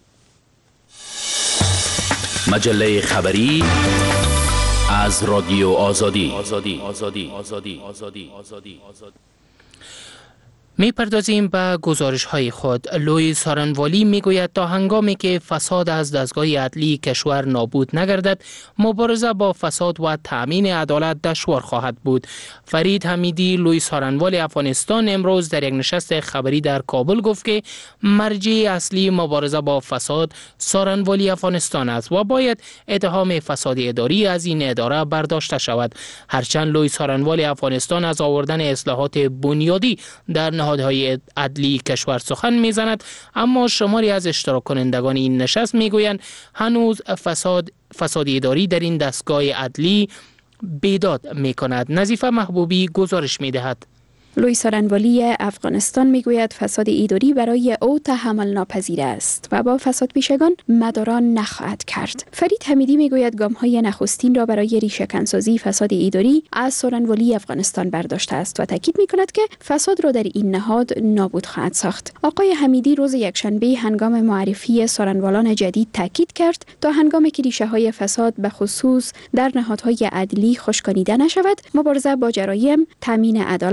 مجله خبری از رادیو آزادی. آزادی آزادی آزادی آزادی آزادی آزادی. می پردازیم به گزارش های خود. لوی سارنوالی می گوید تا هنگامی که فساد از دستگاه عدلی کشور نابود نگردد مبارزه با فساد و تأمین عدالت دشوار خواهد بود. فرید حمیدی لوی سارنوالی افغانستان امروز در یک نشست خبری در کابل گفت که مرجع اصلی مبارزه با فساد سارنوالی افغانستان است و باید اتهام فساد اداری از این اداره برداشته شود. هرچند لوی سارنوالی افغانستان از آوردن اصلاحات بنیادی در نهادهای عدلی کشور سخن میزند، اما شماری از اشتراک کنندگان این نشست میگویند هنوز فساد فساد اداری در این دستگاه عدلی بیداد میکند. نظیفه محبوبی گزارش میدهد. لوی سارنوالی افغانستان میگوید فساد اداری برای او تحمل ناپذیر است و با فساد پیشگان مداران نخواهد کرد. فرید حمیدی میگوید گام‌های نخستین را برای ریشه‌کنسازی فساد اداری از سارنوالی افغانستان برداشته است و تاکید میکند که فساد را در این نهاد نابود خواهد ساخت. آقای حمیدی روز یکشنبه هنگام معرفی سارنوالان جدید تاکید کرد تا هنگامی که ریشه‌های فساد به خصوص در نهادهای عدلی خشکانیده نشود، مبارزه با جرایم، تامین عدالت و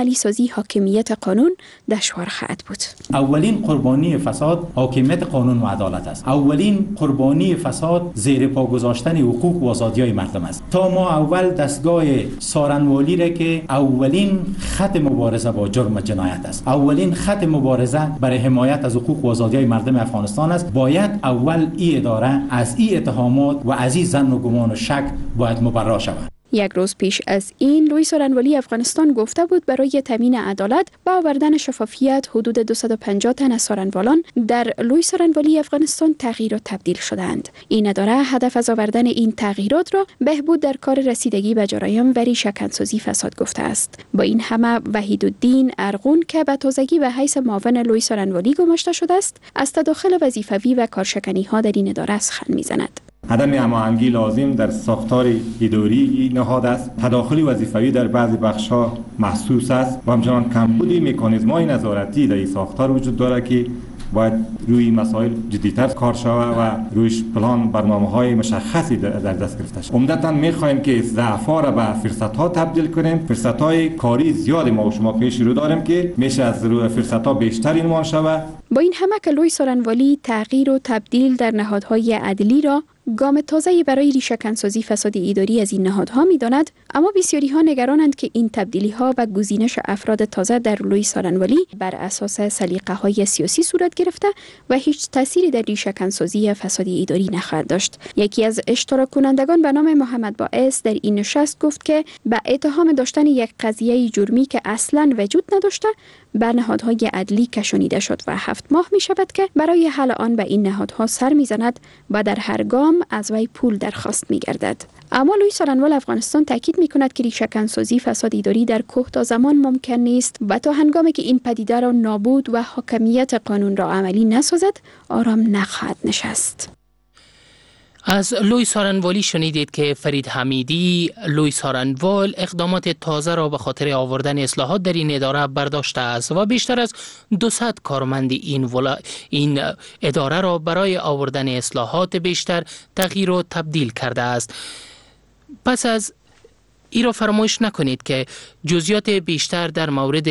عملی سازی حاکمیت قانون دشوار خواهد بود. اولین قربانی فساد حاکمیت قانون و عدالت است. اولین قربانی فساد زیر پا گذاشتن حقوق و آزادی‌های مردم است. تا ما اول دستگاه سارنوالی را که اولین خط مبارزه با جرم جنایت است، اولین خط مبارزه برای حمایت از حقوق و آزادی‌های مردم افغانستان است، باید اول این اداره از این اتهامات و از این ظن و گمان و شک باید مبرا شود. یک روز پیش از این لوی سارنوالی افغانستان گفته بود برای تامین عدالت با آوردن شفافیت حدود دویست و پنجاه تن از سارنوالان در لوی سارنوالی افغانستان تغییر و تبدیل شدند. این اداره هدف از آوردن این تغییرات را بهبود در کار رسیدگی به جرایم و ریشه‌کنسازی فساد گفته است. با این همه وحیدالدین ارغون که به تازگی به حیث معاون لوی سارنوالی گماشته شده است، از تداخل وظیفوی و کارشکنی‌ها در این اداره سخن می‌زند. عدم هماهنگی لازم در ساختار اداری نهاد است. تداخل وظیفوی در بعضی بخش‌ها محسوس است و همچنان کمبودی مکانیزم‌های نظارتی در این ساختار وجود دارد که باید روی مسائل جدی‌تر کار شود و رویش پلان برنامه‌های مشخصی در دست گرفته شود. عمدتاً می‌خواهیم که ضعف‌ها را به فرصت‌ها تبدیل کنیم. فرصت‌های کاری زیادی ما و شما پیش رو داریم که میشه از روی فرصت‌ها بیشتر اینوان شود. با این همه که لوی سارنوالی تغییر و تبدیل در نهادهای عدلی را گام تازه‌ای برای ریشه‌کنسازی فساد اداری از این نهادها می‌داند، اما بسیاری‌ها نگرانند که این تبدیلی‌ها و گزینش افراد تازه در لوی سارنوالی بر اساس سلیقه‌های سیاسی صورت گرفته و هیچ تأثیری در ریشه‌کنسازی فساد اداری نخواهد داشت. یکی از اشتراک کنندگان به نام محمد باعث در این نشست گفت که به اتهام داشتن یک قضیه جرمی که اصلاً وجود نداشته بر نهادهای عدلی کشانیده شد و هفت ماه می شود که برای حل آن به این نهادها سر می زند و در هر گام از وی پول درخواست می گردد. اما لوی سارنوال افغانستان تاکید می کند که ریشه‌کنسازی فساد اداری در کوه زمان ممکن نیست و تا هنگامی که این پدیده را نابود و حاکمیت قانون را عملی نسازد آرام نخواهد نشست. از لوی سارنوالی شنیدید که فرید حمیدی لوی سارنوال اقدامات تازه را به خاطر آوردن اصلاحات در این اداره برداشته است و بیشتر از دویست کارمند این, ولا... این اداره را برای آوردن اصلاحات بیشتر تغییر و تبدیل کرده است. پس از این را فراموش نکنید که جزئیات بیشتر در مورد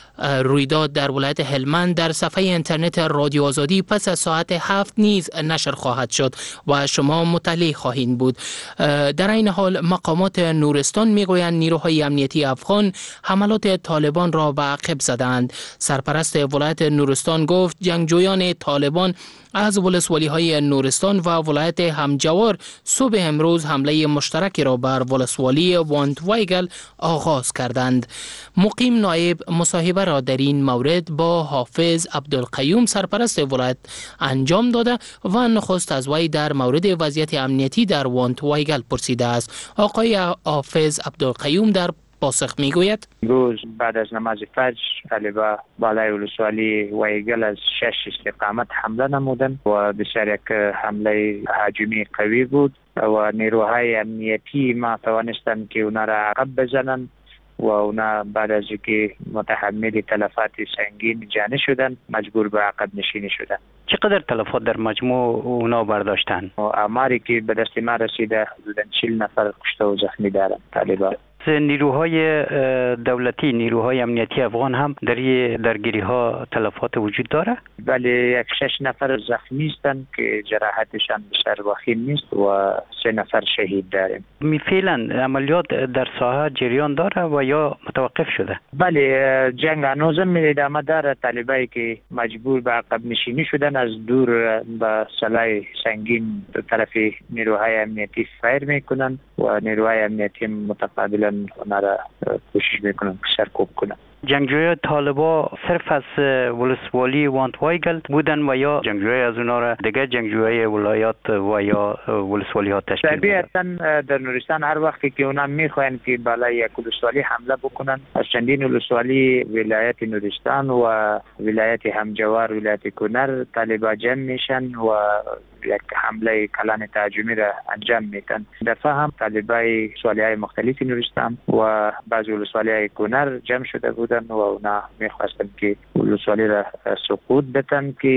رویداد در ولایت هلمند در صفحه اینترنت رادیو آزادی پس از ساعت هفت نیز نشر خواهد شد و شما مطلع خواهید بود. در این حال مقامات نورستان میگویند نیروهای امنیتی افغان حملات طالبان را به عقب زدند. سرپرست ولایت نورستان گفت جنگجویان طالبان از ولسوالی های نورستان و ولایت همجوار صبح امروز حمله مشترکی را بر ولسوالی وانتوایگل آغاز کردند. مقیم نایب مصاحبه را در این مورد با حافظ عبدالقیوم سرپرست ولایت انجام داده و نخست از وی در مورد وضعیت امنیتی در وانتوایگل پرسیده است. آقای حافظ عبدالقیوم در پاسخ میگوید روز بعد از نماز فجر طالبان بالای ولسوالی وایگل از شش استقامت حمله نمودند و بسیار یک حمله هجومی قوی بود و نیروهای امنیتی ما توانستند که اونا را عقب بزنند و اونا بعد از اینکه متحمل تلفات سنگین جانی شدند مجبور به عقب نشینی شدند. چقدر تلفات در مجموع اونا برداشتن؟ آماری که به دست ما رسیده حدود چهل نفر کشته و زخمی دارند طالبان. نیروهای دولتی، نیروهای امنیتی افغان هم در این درگیری ها تلفات وجود داره؟ بله، یک شش نفر زخمی هستند که جراحتشان بسیار وخیم نیست و سه نفر شهید داریم. می فعلا عملیات در ساحه جریان داره و یا متوقف شده؟ بله، جنگ هنوزم ادامه داره. طالبایی که مجبور به عقب نشینی شدن از دور با سلاح سنگین به طرف نیروهای امنیتی فایر میکنن و نیروهای امنیتی متقابلا اونا را کوشش میکنن که سرکوب کنن. جنگجوی طالبا صرف از ولسوالی وانتوایگل بودن و یا جنگجوی از اونا را دیگه جنگجوی ولایات و یا ولسوالی ها تشکیل دادن؟ طبیعتاً در نورستان هر وقتی که اونا میخواین که بالای یک ولسوالی حمله بکنن از چندین ولسوالی ولایت نورستان و ولایت همجوار ولایت کنر طالبا جمع میشن و یک حمله کلان تهاجمی را انجام میتن. دفعه هم طالبای ولسوالی‌های مختلف نورستان و بعضی ولسوالی‌های کنر جمع شده بودن و اونا میخواستن که ولسوالی را سقوط بدن که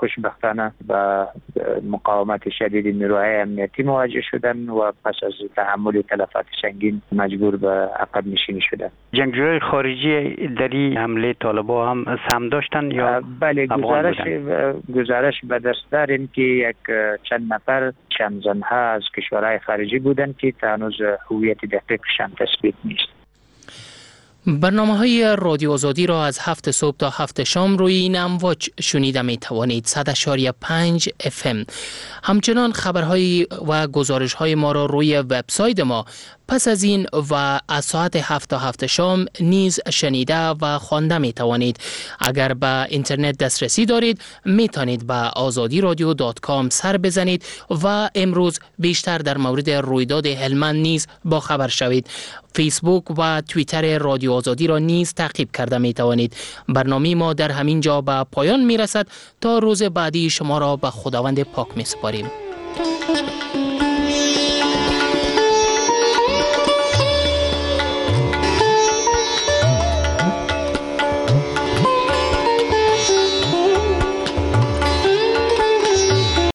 خوشبختانه به مقاومت شدید نیروهای امنیتی مواجه شدن و پس از تحمل تلفات سنگین مجبور به عقب نشینی شدن. جنگجوی خارجی در این حمله طالبان هم سهم داشتن یا بله؟ گزارش گزارش به دست داریم که یک چند نفر چند زنها از کشورهای خارجی بودند که هنوز هویت دقیقشان تثبیت نیست. برنامه های رادیو آزادی را از هفت صبح تا هفت شام روی این امواج شنیده می توانید. صد و پنج اف ام. همچنان خبرهای و گزارش های ما را روی وبسایت ما پس از این و از ساعت هفت تا هفت شام نیز شنیده و خوانده می توانید. اگر به اینترنت دسترسی دارید می توانید به آزادی رادیو دات کام سر بزنید و امروز بیشتر در مورد رویداد هلمند نیز با خبر شوید. فیسبوک و توییتر رادیو آزادی را نیز تعقیب کرده می توانید. برنامه ما در همین جا به پایان می رسد. تا روز بعدی شما را به خداوند پاک می سپاریم.